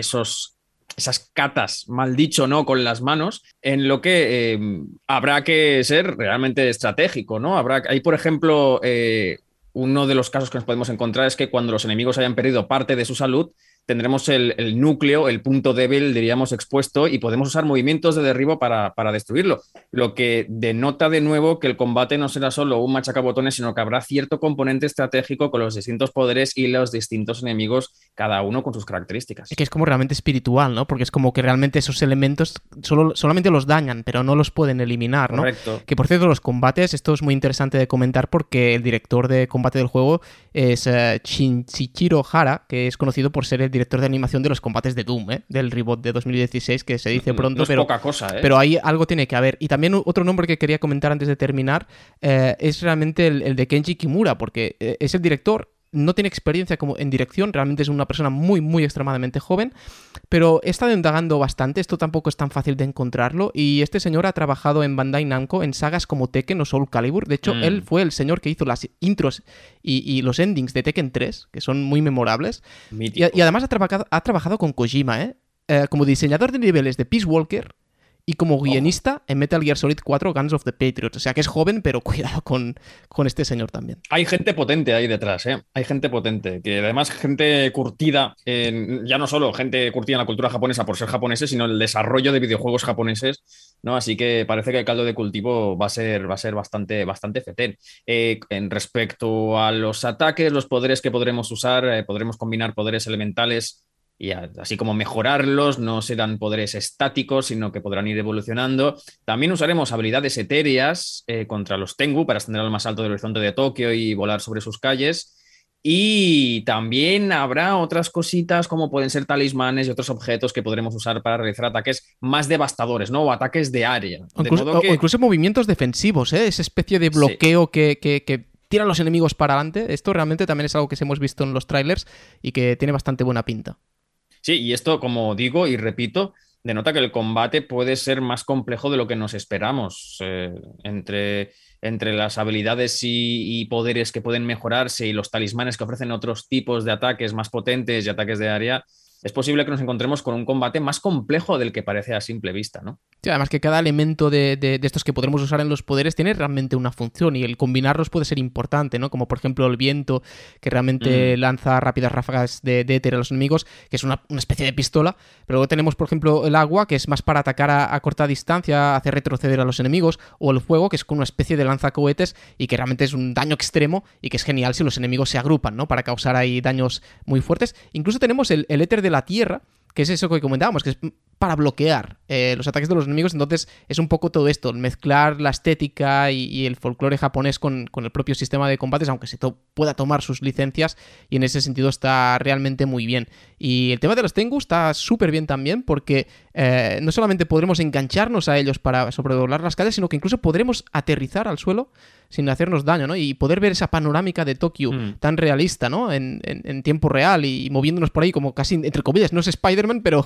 esas katas, mal dicho, ¿no? Con las manos, en lo que habrá que ser realmente estratégico, ¿no? Hay, por ejemplo, uno de los casos que nos podemos encontrar es que cuando los enemigos hayan perdido parte de su salud, tendremos el núcleo, el punto débil, diríamos, expuesto y podemos usar movimientos de derribo para destruirlo. Lo que denota de nuevo que el combate no será solo un machacabotones, sino que habrá cierto componente estratégico con los distintos poderes y los distintos enemigos, cada uno con sus características. Es que es como realmente espiritual, ¿no? Porque es como que realmente esos elementos solamente los dañan, pero no los pueden eliminar, ¿no? Correcto. Que por cierto, los combates, esto es muy interesante de comentar porque el director de combate del juego es Shinichiro Hara, que es conocido por ser el director de animación de los combates de Doom, del reboot de 2016, que se dice pronto, no es pero poca cosa, pero ahí algo tiene que haber. Y también otro nombre que quería comentar antes de terminar es realmente el de Kenji Kimura, porque es el director. No tiene experiencia como en dirección, realmente es una persona muy, muy extremadamente joven, pero he estado indagando bastante, esto tampoco es tan fácil de encontrarlo, y este señor ha trabajado en Bandai Namco en sagas como Tekken o Soul Calibur. De hecho, él fue el señor que hizo las intros y los endings de Tekken 3, que son muy memorables, y además ha trabajado con Kojima, como diseñador de niveles de Peace Walker y como guionista en Metal Gear Solid 4 Guns of the Patriots. O sea que es joven, pero cuidado con este señor también. Hay gente potente ahí detrás, ¿eh? Hay gente potente, que además gente curtida, ya no solo gente curtida en la cultura japonesa por ser japoneses, sino en el desarrollo de videojuegos japoneses, ¿no? Así que parece que el caldo de cultivo va a ser bastante fetén. En respecto a los ataques, los poderes que podremos usar, podremos combinar poderes elementales y así como mejorarlos, no serán poderes estáticos, sino que podrán ir evolucionando. También usaremos habilidades etéreas contra los Tengu para ascender al más alto del horizonte de Tokio y volar sobre sus calles. Y también habrá otras cositas como pueden ser talismanes y otros objetos que podremos usar para realizar ataques más devastadores, ¿no? O ataques de área. O incluso movimientos defensivos, ¿eh? Esa especie de bloqueo que tiran los enemigos para adelante. Esto realmente también es algo que hemos visto en los trailers y que tiene bastante buena pinta. Sí, y esto, como digo y repito, denota que el combate puede ser más complejo de lo que nos esperamos. Entre las habilidades y poderes que pueden mejorarse y los talismanes que ofrecen otros tipos de ataques más potentes y ataques de área, es posible que nos encontremos con un combate más complejo del que parece a simple vista, ¿no? Sí, además que cada elemento de estos que podremos usar en los poderes tiene realmente una función y el combinarlos puede ser importante, ¿no? Como por ejemplo el viento, que realmente lanza rápidas ráfagas de éter a los enemigos, que es una especie de pistola. Pero luego tenemos, por ejemplo, el agua, que es más para atacar a corta distancia, hacer retroceder a los enemigos, o el fuego, que es como una especie de lanzacohetes y que realmente es un daño extremo y que es genial si los enemigos se agrupan, ¿no? Para causar ahí daños muy fuertes. Incluso tenemos el éter de la tierra, que es eso que comentábamos, que es para bloquear los ataques de los enemigos. Entonces es un poco todo esto, mezclar la estética y el folclore japonés con el propio sistema de combates, aunque se pueda tomar sus licencias, y en ese sentido está realmente muy bien. Y el tema de los Tengu está súper bien también, porque no solamente podremos engancharnos a ellos para sobrevolar las calles, sino que incluso podremos aterrizar al suelo sin hacernos daño, ¿no? Y poder ver esa panorámica de Tokio tan realista, ¿no? En tiempo real y moviéndonos por ahí como casi, entre comillas, no es Spider-Man, pero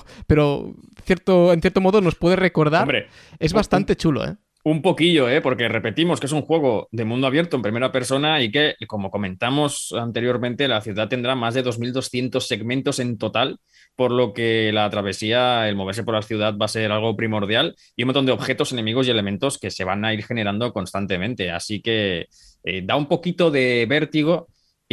en cierto modo nos puede recordar. Hombre, es bastante chulo, ¿eh? Un poquillo, porque repetimos que es un juego de mundo abierto en primera persona y que, como comentamos anteriormente, la ciudad tendrá más de 2.200 segmentos en total, por lo que la travesía, el moverse por la ciudad va a ser algo primordial y un montón de objetos, enemigos y elementos que se van a ir generando constantemente. Así que da un poquito de vértigo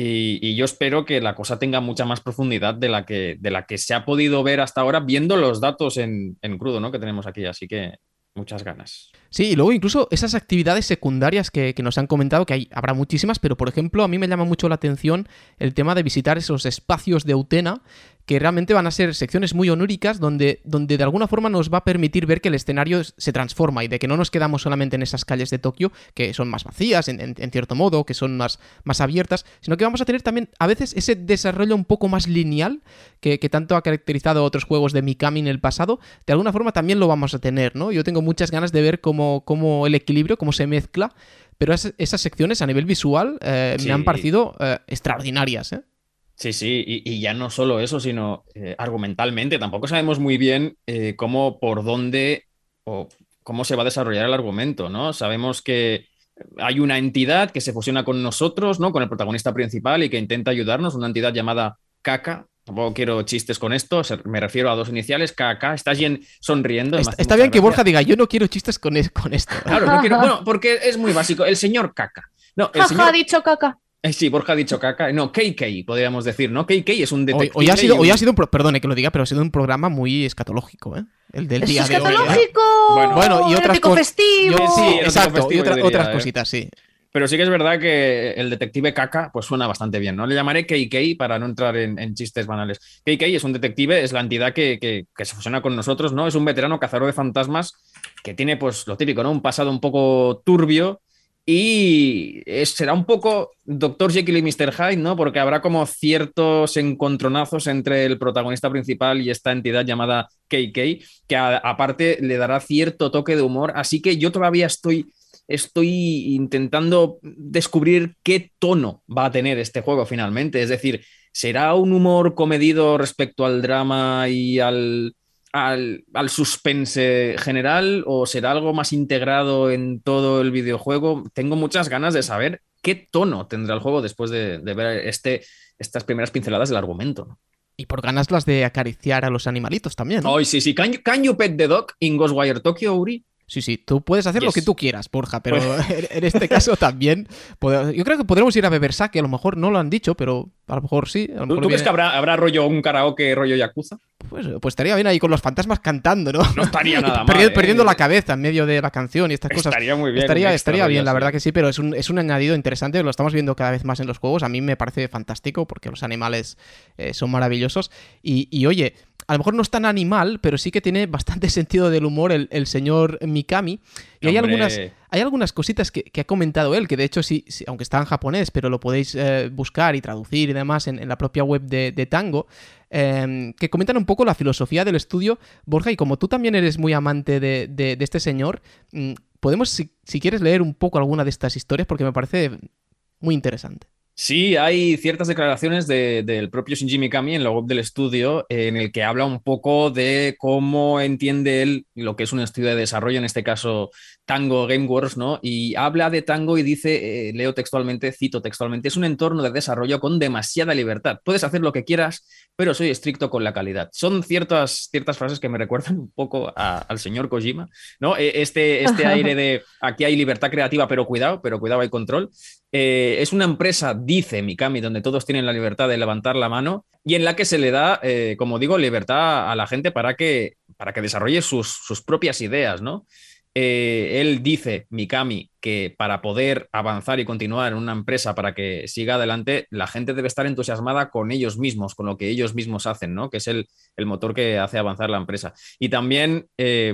y yo espero que la cosa tenga mucha más profundidad de la que se ha podido ver hasta ahora viendo los datos en crudo, ¿no? Que tenemos aquí. Así que muchas ganas. Sí, y luego incluso esas actividades secundarias que nos han comentado, que habrá muchísimas, pero por ejemplo a mí me llama mucho la atención el tema de visitar esos espacios de Utena, que realmente van a ser secciones muy oníricas donde de alguna forma nos va a permitir ver que el escenario se transforma y de que no nos quedamos solamente en esas calles de Tokio, que son más vacías en cierto modo, que son más abiertas, sino que vamos a tener también a veces ese desarrollo un poco más lineal que tanto ha caracterizado a otros juegos de Mikami en el pasado. De alguna forma también lo vamos a tener, ¿no? Yo tengo muchas ganas de ver cómo el equilibrio, cómo se mezcla, pero esas secciones a nivel visual me han parecido extraordinarias, ¿eh? Sí, y ya no solo eso, sino argumentalmente. Tampoco sabemos muy bien por dónde o cómo se va a desarrollar el argumento, ¿no? Sabemos que hay una entidad que se fusiona con nosotros, ¿no? Con el protagonista principal y que intenta ayudarnos, una entidad llamada Kaka. Tampoco quiero chistes con esto, me refiero a dos iniciales, KK. Estás sonriendo. Está bien que Borja diga, yo no quiero chistes con esto. Claro, no quiero, bueno, porque es muy básico. El señor Kaka. No, el señor... ha dicho Kaka. Sí, Borja ha dicho Kaka. No, KK, podríamos decir, ¿no? KK es un detective. Hoy ha sido perdone que lo diga, pero ha sido un programa muy escatológico, ¿eh? El del día de hoy. ¡Escatológico! Bueno, y otras cosas. Festivo. Sí, exacto, festivo, y otras cositas, sí. Pero sí que es verdad que el detective Kaka pues suena bastante bien, ¿no? Le llamaré KK para no entrar en chistes banales. KK es un detective, es la entidad que se fusiona con nosotros, ¿no? Es un veterano cazador de fantasmas que tiene, pues, lo típico, ¿no? Un pasado un poco turbio y será un poco Dr. Jekyll y Mr. Hyde, ¿no? Porque habrá como ciertos encontronazos entre el protagonista principal y esta entidad llamada KK, que aparte le dará cierto toque de humor. Así que yo todavía estoy intentando descubrir qué tono va a tener este juego finalmente. Es decir, ¿será un humor comedido respecto al drama y al suspense general o será algo más integrado en todo el videojuego? Tengo muchas ganas de saber qué tono tendrá el juego después de ver estas primeras pinceladas del argumento, ¿no? Y por ganas las de acariciar a los animalitos también, ¿no? Oh, sí. Can you pet the dog in Ghostwire Tokyo, Uri? Sí, tú puedes hacer lo que tú quieras, Borja, pero en este caso también. Yo creo que podremos ir a beber sake, a lo mejor no lo han dicho, pero a lo mejor sí. A lo mejor ¿Tú crees que habrá rollo un karaoke rollo Yakuza? Pues estaría bien ahí con los fantasmas cantando, ¿no? No estaría nada mal. Perdiendo la cabeza en medio de la canción y estas cosas. Estaría muy bien. Estaría bien, la verdad que sí, pero es un añadido interesante. Lo estamos viendo cada vez más en los juegos. A mí me parece fantástico porque los animales son maravillosos. Y oye, a lo mejor no es tan animal, pero sí que tiene bastante sentido del humor el señor Mikami. Y hay algunas cositas que ha comentado él, que de hecho sí, aunque está en japonés, pero lo podéis buscar y traducir y demás en la propia web de Tango, que comentan un poco la filosofía del estudio. Borja, y como tú también eres muy amante de este señor, podemos, si quieres, leer un poco alguna de estas historias, porque me parece muy interesante. Sí, hay ciertas declaraciones del propio Shinji Mikami en la web del estudio en el que habla un poco de cómo entiende él lo que es un estudio de desarrollo, en este caso Tango Gameworks, ¿no? Y habla de Tango y dice, cito textualmente, es un entorno de desarrollo con demasiada libertad. Puedes hacer lo que quieras, pero soy estricto con la calidad. Son ciertas frases que me recuerdan un poco al señor Kojima, ¿no? Este aire de aquí hay libertad creativa, pero cuidado hay control. Es una empresa, dice Mikami, donde todos tienen la libertad de levantar la mano y en la que se le da, como digo, libertad a la gente para que desarrolle sus propias ideas, ¿no? Él dice, Mikami, que para poder avanzar y continuar en una empresa para que siga adelante, la gente debe estar entusiasmada con ellos mismos, con lo que ellos mismos hacen, ¿no? Que es el motor que hace avanzar la empresa. Y también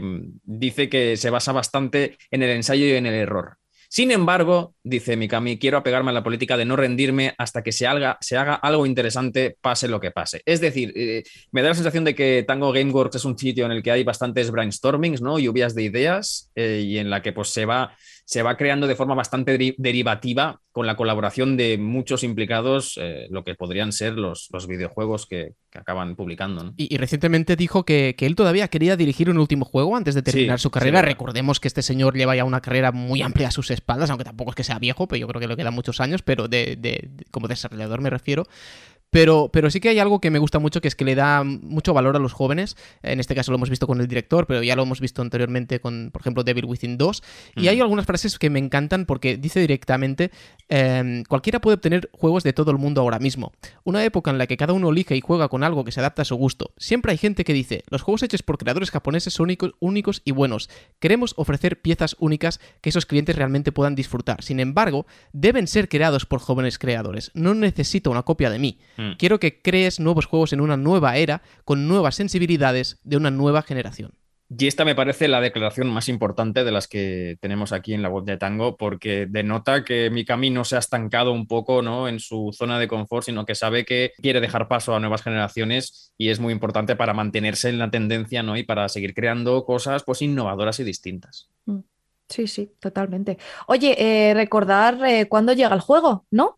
dice que se basa bastante en el ensayo y en el error. Sin embargo, dice Mikami, quiero apegarme a la política de no rendirme hasta que se haga algo interesante, pase lo que pase. Es decir, me da la sensación de que Tango Gameworks es un sitio en el que hay bastantes brainstormings, ¿no? Lluvias de ideas, y en la que pues, se va creando de forma bastante derivativa con la colaboración de muchos implicados, lo que podrían ser los videojuegos que acaban publicando, ¿no? Y recientemente dijo que él todavía quería dirigir un último juego antes de terminar su carrera. Sí. Recordemos que este señor lleva ya una carrera muy amplia a sus espaldas, aunque tampoco es que sea viejo, pero yo creo que le quedan muchos años, pero como desarrollador me refiero. Pero sí que hay algo que me gusta mucho, que es que le da mucho valor a los jóvenes. En este caso lo hemos visto con el director, pero ya lo hemos visto anteriormente con, por ejemplo, Devil Within 2. Y hay algunas frases que me encantan porque dice directamente, cualquiera puede obtener juegos de todo el mundo ahora mismo. Una época en la que cada uno elige y juega con algo que se adapta a su gusto. Siempre hay gente que dice, los juegos hechos por creadores japoneses son únicos y buenos. Queremos ofrecer piezas únicas que esos clientes realmente puedan disfrutar. Sin embargo, deben ser creados por jóvenes creadores. No necesito una copia de mí. Quiero que crees nuevos juegos en una nueva era, con nuevas sensibilidades de una nueva generación. Y esta me parece la declaración más importante de las que tenemos aquí en la web de Tango, porque denota que Mikami no se ha estancado un poco, ¿no?, en su zona de confort, sino que sabe que quiere dejar paso a nuevas generaciones y es muy importante para mantenerse en la tendencia, ¿no?, y para seguir creando cosas pues innovadoras y distintas. Sí, totalmente. Oye, recordar cuándo llega el juego, ¿no?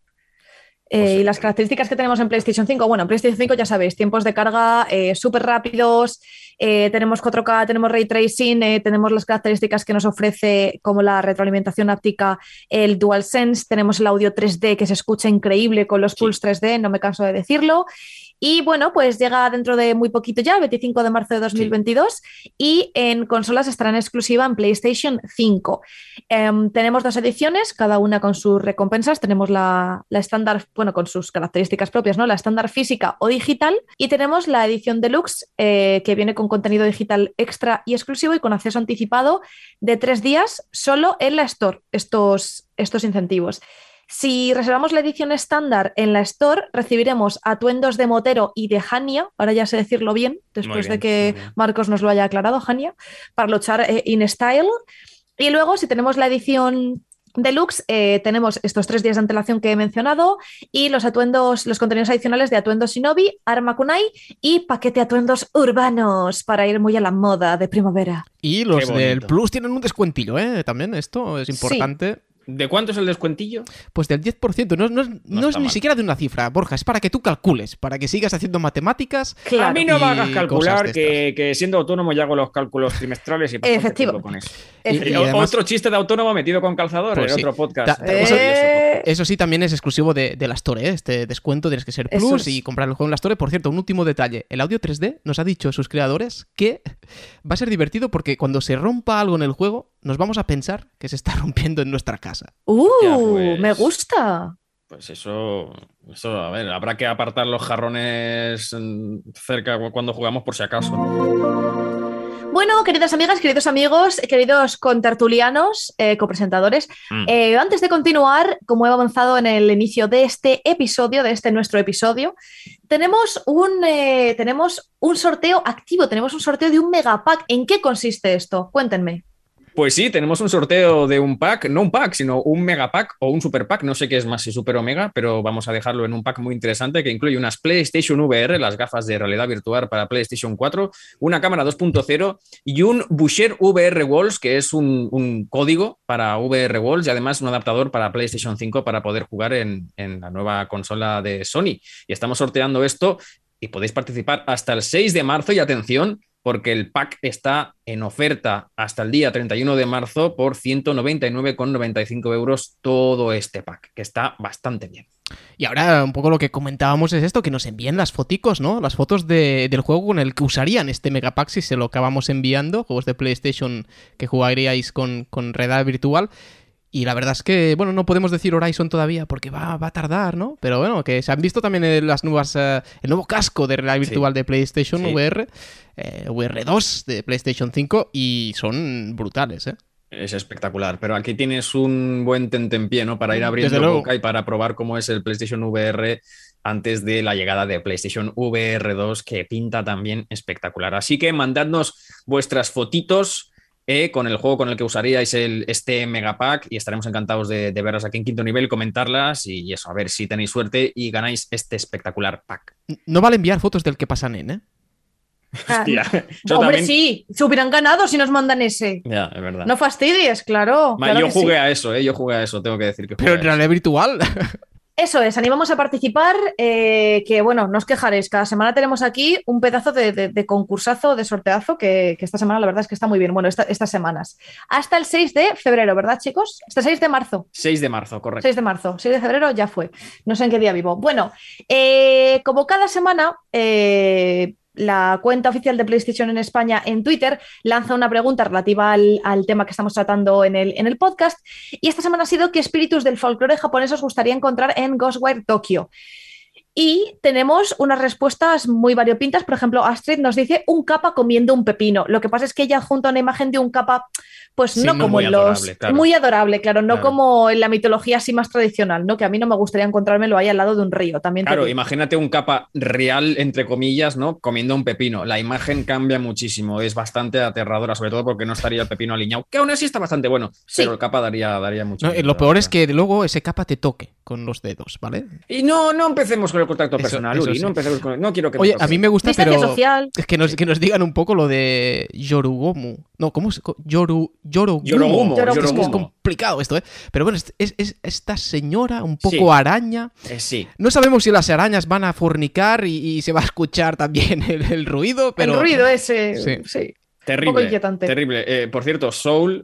Y las características que tenemos en PlayStation 5. Bueno, en PlayStation 5 ya sabéis, tiempos de carga súper rápidos, tenemos 4K, tenemos Ray Tracing, tenemos las características que nos ofrece como la retroalimentación áptica, el DualSense, tenemos el audio 3D que se escucha increíble con los Pulse 3D, no me canso de decirlo. Y bueno, pues llega dentro de muy poquito ya, 25 de marzo de 2022, y en consolas estará en exclusiva en PlayStation 5. Tenemos 2 ediciones, cada una con sus recompensas. Tenemos la estándar, bueno, con sus características propias, ¿no? La estándar física o digital, y tenemos la edición deluxe, que viene con contenido digital extra y exclusivo y con acceso anticipado de 3 días solo en la Store, estos incentivos. Si reservamos la edición estándar en la Store, recibiremos atuendos de Motero y de Hania, ahora ya sé decirlo bien, después de que Marcos nos lo haya aclarado, Hania, para luchar in style. Y luego, si tenemos la edición deluxe, tenemos estos 3 días de antelación que he mencionado y los contenidos adicionales de atuendo Shinobi, Arma Kunai y paquete atuendos urbanos para ir muy a la moda de primavera. Y los del Plus tienen un descuentillo, ¿eh? También esto es importante. Sí. ¿De cuánto es el descuentillo? Pues del 10%, no es ni siquiera de una cifra, Borja, es para que tú calcules, para que sigas haciendo matemáticas. Claro. A mí no me hagas calcular que siendo autónomo ya hago los cálculos trimestrales y efectivo. Con eso. Y además, otro chiste de autónomo metido con calzador, pues en otro podcast. Eso sí, también es exclusivo de la Store, ¿eh? Este descuento tienes que ser Plus y comprar el juego en la Store. Por cierto, un último detalle. El audio 3D nos ha dicho sus creadores que va a ser divertido porque cuando se rompa algo en el juego, nos vamos a pensar que se está rompiendo en nuestra casa. Ya, pues, me gusta. Pues eso, a ver, habrá que apartar los jarrones cerca cuando jugamos por si acaso. Bueno, queridas amigas, queridos amigos, queridos contertulianos, copresentadores, antes de continuar, como he avanzado en el inicio de este episodio, de este nuestro episodio, tenemos un sorteo activo, tenemos un sorteo de un megapack. ¿En qué consiste esto? Cuéntenme. Pues sí, tenemos un sorteo de un pack, no un pack, sino un megapack o un super pack, no sé qué es más, si super o mega, pero vamos a dejarlo en un pack muy interesante que incluye unas PlayStation VR, las gafas de realidad virtual para PlayStation 4, una cámara 2.0 y un Boucher VR Walls, que es un código para VR Walls y además un adaptador para PlayStation 5 para poder jugar en la nueva consola de Sony. Y estamos sorteando esto y podéis participar hasta el 6 de marzo y atención, porque el pack está en oferta hasta el día 31 de marzo por 199,95 euros todo este pack, que está bastante bien. Y ahora un poco lo que comentábamos es esto, que nos envíen las foticos, ¿no? Las fotos del juego con el que usarían este megapack si se lo acabamos enviando, juegos de PlayStation que jugaríais con realidad virtual. Y la verdad es que, bueno, no podemos decir Horizon todavía porque va a tardar, ¿no? Pero bueno, que se han visto también las nuevas, el nuevo casco de realidad virtual de PlayStation VR, VR2 de PlayStation 5 y son brutales, ¿eh? Es espectacular, pero aquí tienes un buen tentempié, ¿no? Para ir abriendo boca y para probar cómo es el PlayStation VR antes de la llegada de PlayStation VR 2, que pinta también espectacular. Así que mandadnos vuestras fotitos con el juego con el que usaríais este megapack y estaremos encantados de verlas aquí en Quinto Nivel, comentarlas y eso, a ver si tenéis suerte y ganáis este espectacular pack. No vale enviar fotos del que pasan ¿eh? Hostia, hombre, también... sí, se hubieran ganado si nos mandan ese. Ya, es verdad. No fastidies, claro. Yo jugué a eso, yo jugué a eso, tengo que decir que pero en realidad virtual. Eso es, animamos a participar, que bueno, no os quejaréis, cada semana tenemos aquí un pedazo de concursazo, de sorteazo, que esta semana la verdad es que está muy bien, bueno, estas semanas. Hasta el 6 de febrero, ¿verdad, chicos? Hasta el 6 de marzo. 6 de marzo, correcto. 6 de marzo, 6 de febrero ya fue, no sé en qué día vivo. Bueno, como cada semana... la cuenta oficial de PlayStation en España en Twitter lanza una pregunta relativa al tema que estamos tratando en el podcast, y esta semana ha sido ¿qué espíritus del folclore japonés os gustaría encontrar en Ghostwire Tokyo? Y tenemos unas respuestas muy variopintas. Por ejemplo, Astrid nos dice un kappa comiendo un pepino. Lo que pasa es que ella junta una imagen de un kappa, pues sí, no como en los... Adorable, claro. Muy adorable, claro, no como en la mitología así más tradicional, ¿no? Que a mí no me gustaría encontrármelo ahí al lado de un río. También claro, imagínate un kappa real, entre comillas, ¿no? Comiendo un pepino. La imagen cambia muchísimo, es bastante aterradora, sobre todo porque no estaría el pepino aliñado, que aún así está bastante bueno, sí. Pero el kappa daría mucho. No, lo peor es que luego ese kappa te toque con los dedos, ¿vale? Y no empecemos con el contacto personal, Uri, sí. No quiero que Oye, a mí me gusta, pero social. Es que nos digan un poco lo de Yorugomu. No, ¿cómo es? Yorugumo. Es complicado esto, ¿eh? Pero bueno, es esta señora un poco araña. Sí. No sabemos si las arañas van a fornicar y se va a escuchar también el ruido, pero... El ruido ese, sí. Terrible, un poco inquietante. Terrible. Por cierto, Soul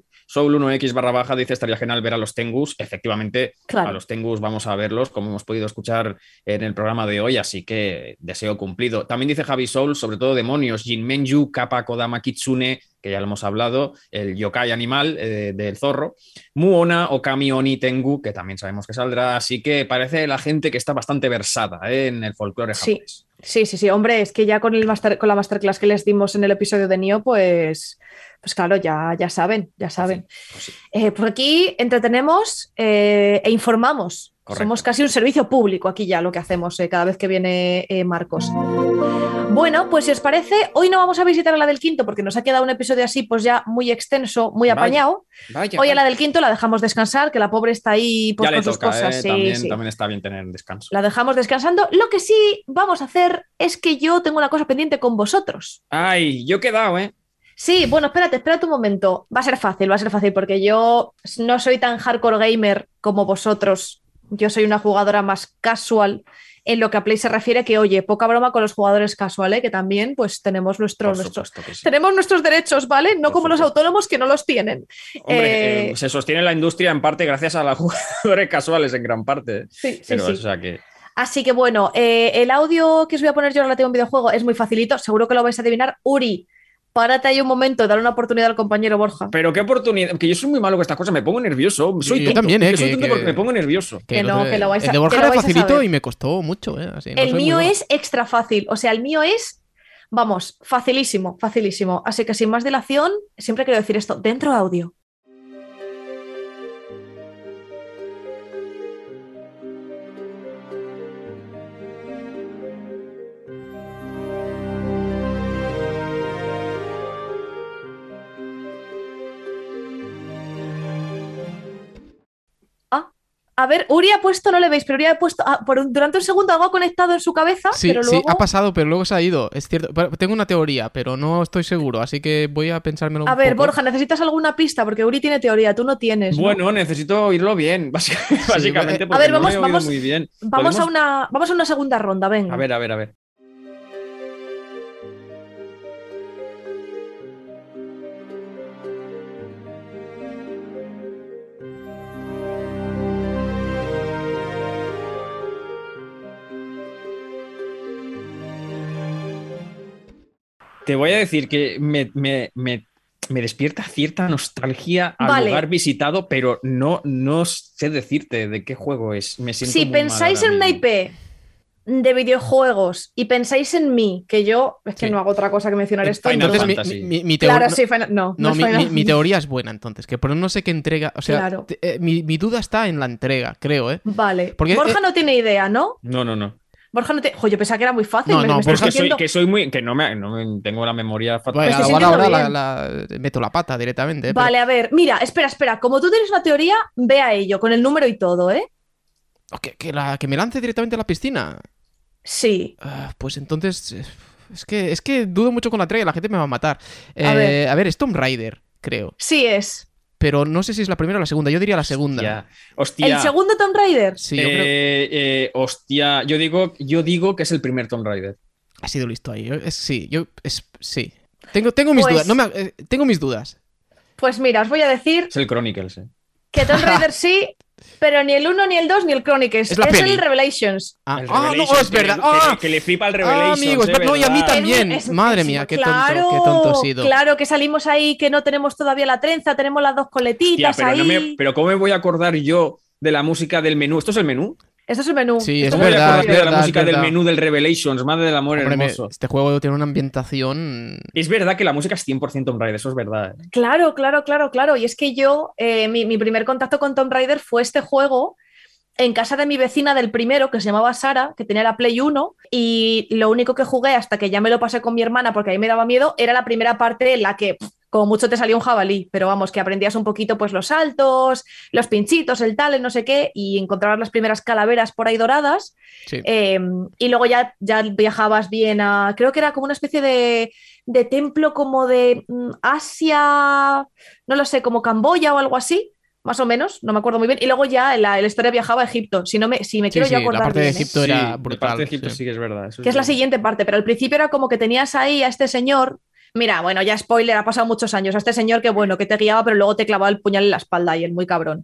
1x dice estaría genial ver a los Tengus. Efectivamente, claro. A los Tengus vamos a verlos, como hemos podido escuchar en el programa de hoy, así que deseo cumplido. También dice Javi Soul, sobre todo demonios, Jinmenju, Kappa, Kodama, Kitsune, que ya lo hemos hablado, el yokai animal del zorro, Muona, Okami, Oni, Tengu, que también sabemos que saldrá, así que parece la gente que está bastante versada en el folclore japonés. Sí, hombre, es que ya con la masterclass que les dimos en el episodio de Nioh, pues claro, ya saben. Pues sí. Por aquí entretenemos e informamos. Correcto. Somos casi un servicio público aquí ya lo que hacemos cada vez que viene Marcos. Bueno, pues si os parece, hoy no vamos a visitar a la del Quinto porque nos ha quedado un episodio así pues ya muy extenso, muy apañado. Hoy a la del Quinto la dejamos descansar, que la pobre está ahí pues, con sus cosas. También está bien tener descanso. La dejamos descansando. Lo que sí vamos a hacer es que yo tengo una cosa pendiente con vosotros. Ay, yo he quedado, ¿eh? Sí, bueno, espérate un momento. Va a ser fácil porque yo no soy tan hardcore gamer como vosotros Yo soy una jugadora más casual en lo que a Play se refiere, que oye, poca broma con los jugadores casuales, que también pues tenemos tenemos nuestros derechos, ¿vale? No como los autónomos que no los tienen. Hombre, se sostiene la industria en parte gracias a los jugadores casuales, en gran parte. Sí. O sea que... Así que bueno, el audio que os voy a poner yo relativo a un videojuego es muy facilito, seguro que lo vais a adivinar. Uri, párate ahí un momento, dale una oportunidad al compañero Borja. Pero qué oportunidad, que yo soy muy malo con estas cosas, me pongo nervioso. Soy tonto, yo también, soy tonto porque me pongo nervioso. Que no, que lo vais a El de Borja era facilito saber. y me costó mucho, así, no el soy mío muy bueno. es extra fácil, o sea, el mío es, vamos, facilísimo, facilísimo. Así que sin más dilación, siempre quiero decir esto, dentro audio. A ver, Uri ha puesto, no le veis, pero Uri ha puesto, durante un segundo algo ha conectado en su cabeza, Sí, pero luego... sí, ha pasado, pero luego se ha ido, es cierto. Pero tengo una teoría, pero no estoy seguro, así que voy a pensármelo un A ver, poco. Borja, ¿necesitas alguna pista? Porque Uri tiene teoría, tú no tienes, ¿no? Bueno, necesito oírlo bien, básicamente, porque a ver, no lo he oído muy bien. Vamos a una segunda ronda, venga. A ver. Te voy a decir que me despierta cierta nostalgia al lugar visitado, pero no sé decirte de qué juego es. Me siento si muy pensáis mal en ahora una mismo. IP de videojuegos y pensáis en mí, que yo es que Sí. no hago otra cosa que mencionar esto. Final Entonces, Fantasy. mi Claro, teoría... sí, no es Final mi teoría es buena, entonces, que pero no sé qué entrega... O sea, Claro. mi duda está en la entrega, creo, ¿eh? Vale. Porque, Borja no tiene idea, ¿no? No. Borja no tiene... Jo, yo pensaba que era muy fácil. No, me no, estoy Pues sintiendo- que soy muy. Que no me tengo la memoria fatal. Bueno, Me estoy igual sintiendo ahora bien. meto la pata directamente, ¿eh? Vale, a ver, mira, espera. Como tú tienes una teoría, ve a ello, con el número y todo, ¿eh? Pero, que me lance directamente a la piscina. Sí. Pues entonces... Es que dudo mucho con la entrega, la gente me va a matar. A ver. Es Tomb Raider, creo. Sí es. Pero no sé si es la primera o la segunda. Yo diría la segunda. Hostia. ¿El segundo Tomb Raider? Sí, yo creo... Hostia, yo digo que es el primer Tomb Raider. Ha sido listo ahí. Sí. Tengo mis Pues- dudas. Tengo mis dudas. Pues mira, os voy a decir Es el Chronicles. que Tomb Raider sí, pero ni el 1, ni el 2, ni el Chronicles. Es la peli. el Revelations. Ah, El no, Revelations, es verdad. que le flipa el Revelations. Amigo, es verdad. No, y a mí ¿verdad? también. Madre mía, qué tonto he sido. Claro, que salimos ahí, que no tenemos todavía la trenza, tenemos las dos Tía, coletitas pero, ahí. pero ¿cómo me voy a acordar yo de la música del menú? ¿Esto es el menú? Esto es el menú. Sí, Esto es ¿Cómo me voy a verdad, acordar yo de la verdad, música es del verdad. menú del Revelations? Madre del amor Hombre, hermoso. este juego tiene una ambientación... Es verdad que la música es 100% Tomb Raider, eso es verdad. Claro. Y es que yo, mi primer contacto con Tomb Raider fue este juego en casa de mi vecina del primero, que se llamaba Sara, que tenía la Play 1, y lo único que jugué hasta que ya me lo pasé con mi hermana, porque ahí me daba miedo, era la primera parte en la que, como mucho te salía un jabalí, pero vamos, que aprendías un poquito pues los saltos, los pinchitos, el tal, el no sé qué, y encontrabas las primeras calaveras por ahí doradas, Sí. y luego ya viajabas bien a, creo que era como una especie de templo como de Asia, no lo sé, como Camboya o algo así, más o menos, no me acuerdo muy bien. Y luego ya la historia viajaba a Egipto. Si me quiero yo acordar la parte de bien, ¿eh? Egipto era La brutal. parte de Egipto sí que es verdad. Eso Que es la verdad. siguiente parte, pero al principio era como que tenías ahí a este señor. Mira, bueno, ya spoiler, ha pasado muchos años. A este señor que bueno, que te guiaba, pero luego te clavaba el puñal en la espalda y el muy cabrón.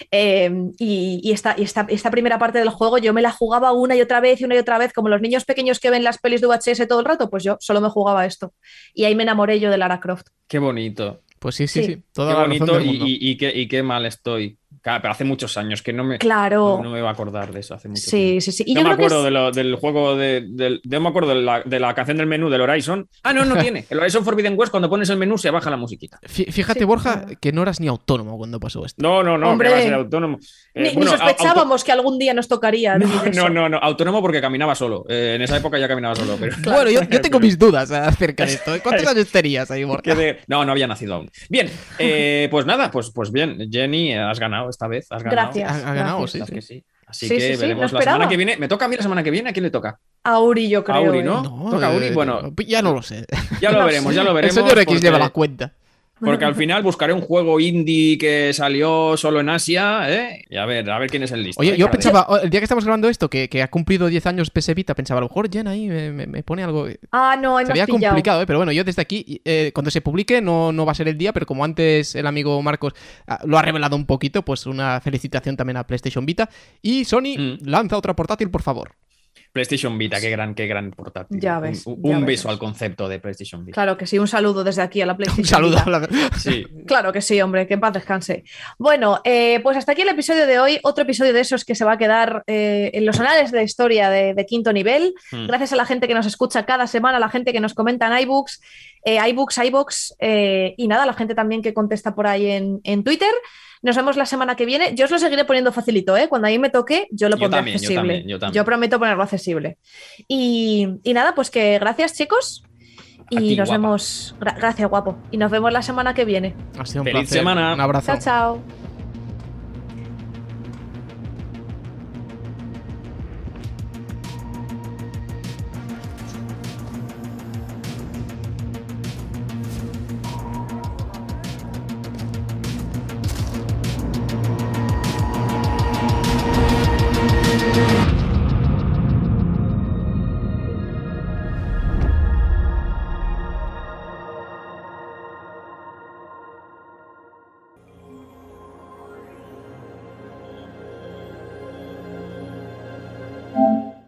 Y esta primera parte del juego yo me la jugaba una y otra vez, como los niños pequeños que ven las pelis de VHS todo el rato, pues yo solo me jugaba esto. Y ahí me enamoré yo de Lara Croft. Qué bonito. Pues sí. Sí. Toda Qué la razón bonito del mundo. y qué mal estoy. Claro, pero hace muchos años que no me voy a acordar de eso. Hace mucho Sí. tiempo. Y No yo me creo acuerdo que del juego no me acuerdo de la canción del menú del Horizon. Ah, no tiene. El Horizon Forbidden West, cuando pones el menú se baja la musiquita. Fíjate, Sí, Borja, claro. que no eras ni autónomo cuando pasó esto. No, Hombre. que va a ser autónomo. ni sospechábamos que algún día nos tocaría. vivir eso. No, autónomo porque caminaba solo. En esa época ya caminaba solo. Pero... Bueno, yo tengo mis dudas acerca de esto. ¿Cuántos años tenías ahí, Borja? No había nacido aún. Bien, pues nada, pues bien, Jenny, has ganado esta vez. Has ganado. Gracias. Ha ganado, gracias. sí. Sabes que sí. Así Sí, que sí, veremos no la semana esperaba. que viene. ¿Me toca a mí la semana que viene? ¿A quién le toca? A Uri, yo creo. Uri, ¿no? Toca Uri, bueno. Ya no lo sé. Ya lo No veremos, sé. ya lo El veremos. señor X porque- lleva la cuenta. Porque al final buscaré un juego indie que salió solo en Asia, ¿eh? Y a ver quién es el listo. Oye, yo pensaba, el día que estamos grabando esto, que ha cumplido 10 años PS Vita, pensaba, a lo mejor Jen ahí me pone algo. No, ahí me sería has pillado. complicado, pero bueno, yo desde aquí, cuando se publique no va a ser el día, pero como antes el amigo Marcos lo ha revelado un poquito, pues una felicitación también a PlayStation Vita. Y Sony, lanza otra portátil, por favor. PlayStation Vita, qué gran portátil. Ya ves. Un beso al concepto de PlayStation Vita. Claro que sí, un saludo desde aquí a la PlayStation Un saludo Vita. a la... Sí. Claro que sí, hombre, que en paz descanse. Bueno, pues hasta aquí el episodio de hoy, otro episodio de esos que se va a quedar en los anales de la historia de Quinto Nivel. Gracias a la gente que nos escucha cada semana, a la gente que nos comenta en iBooks, iBox, y nada, a la gente también que contesta por ahí en Twitter. Nos vemos la semana que viene. Yo os lo seguiré poniendo facilito, ¿eh? Cuando a mí me toque, yo lo pondré accesible. Yo también. Yo prometo ponerlo accesible. Y nada, pues que gracias, chicos. Y ti, nos guapa. vemos. Gracias, guapo. Y nos vemos la semana que viene. Ha sido un Feliz placer. semana. Un abrazo. Chao, chao.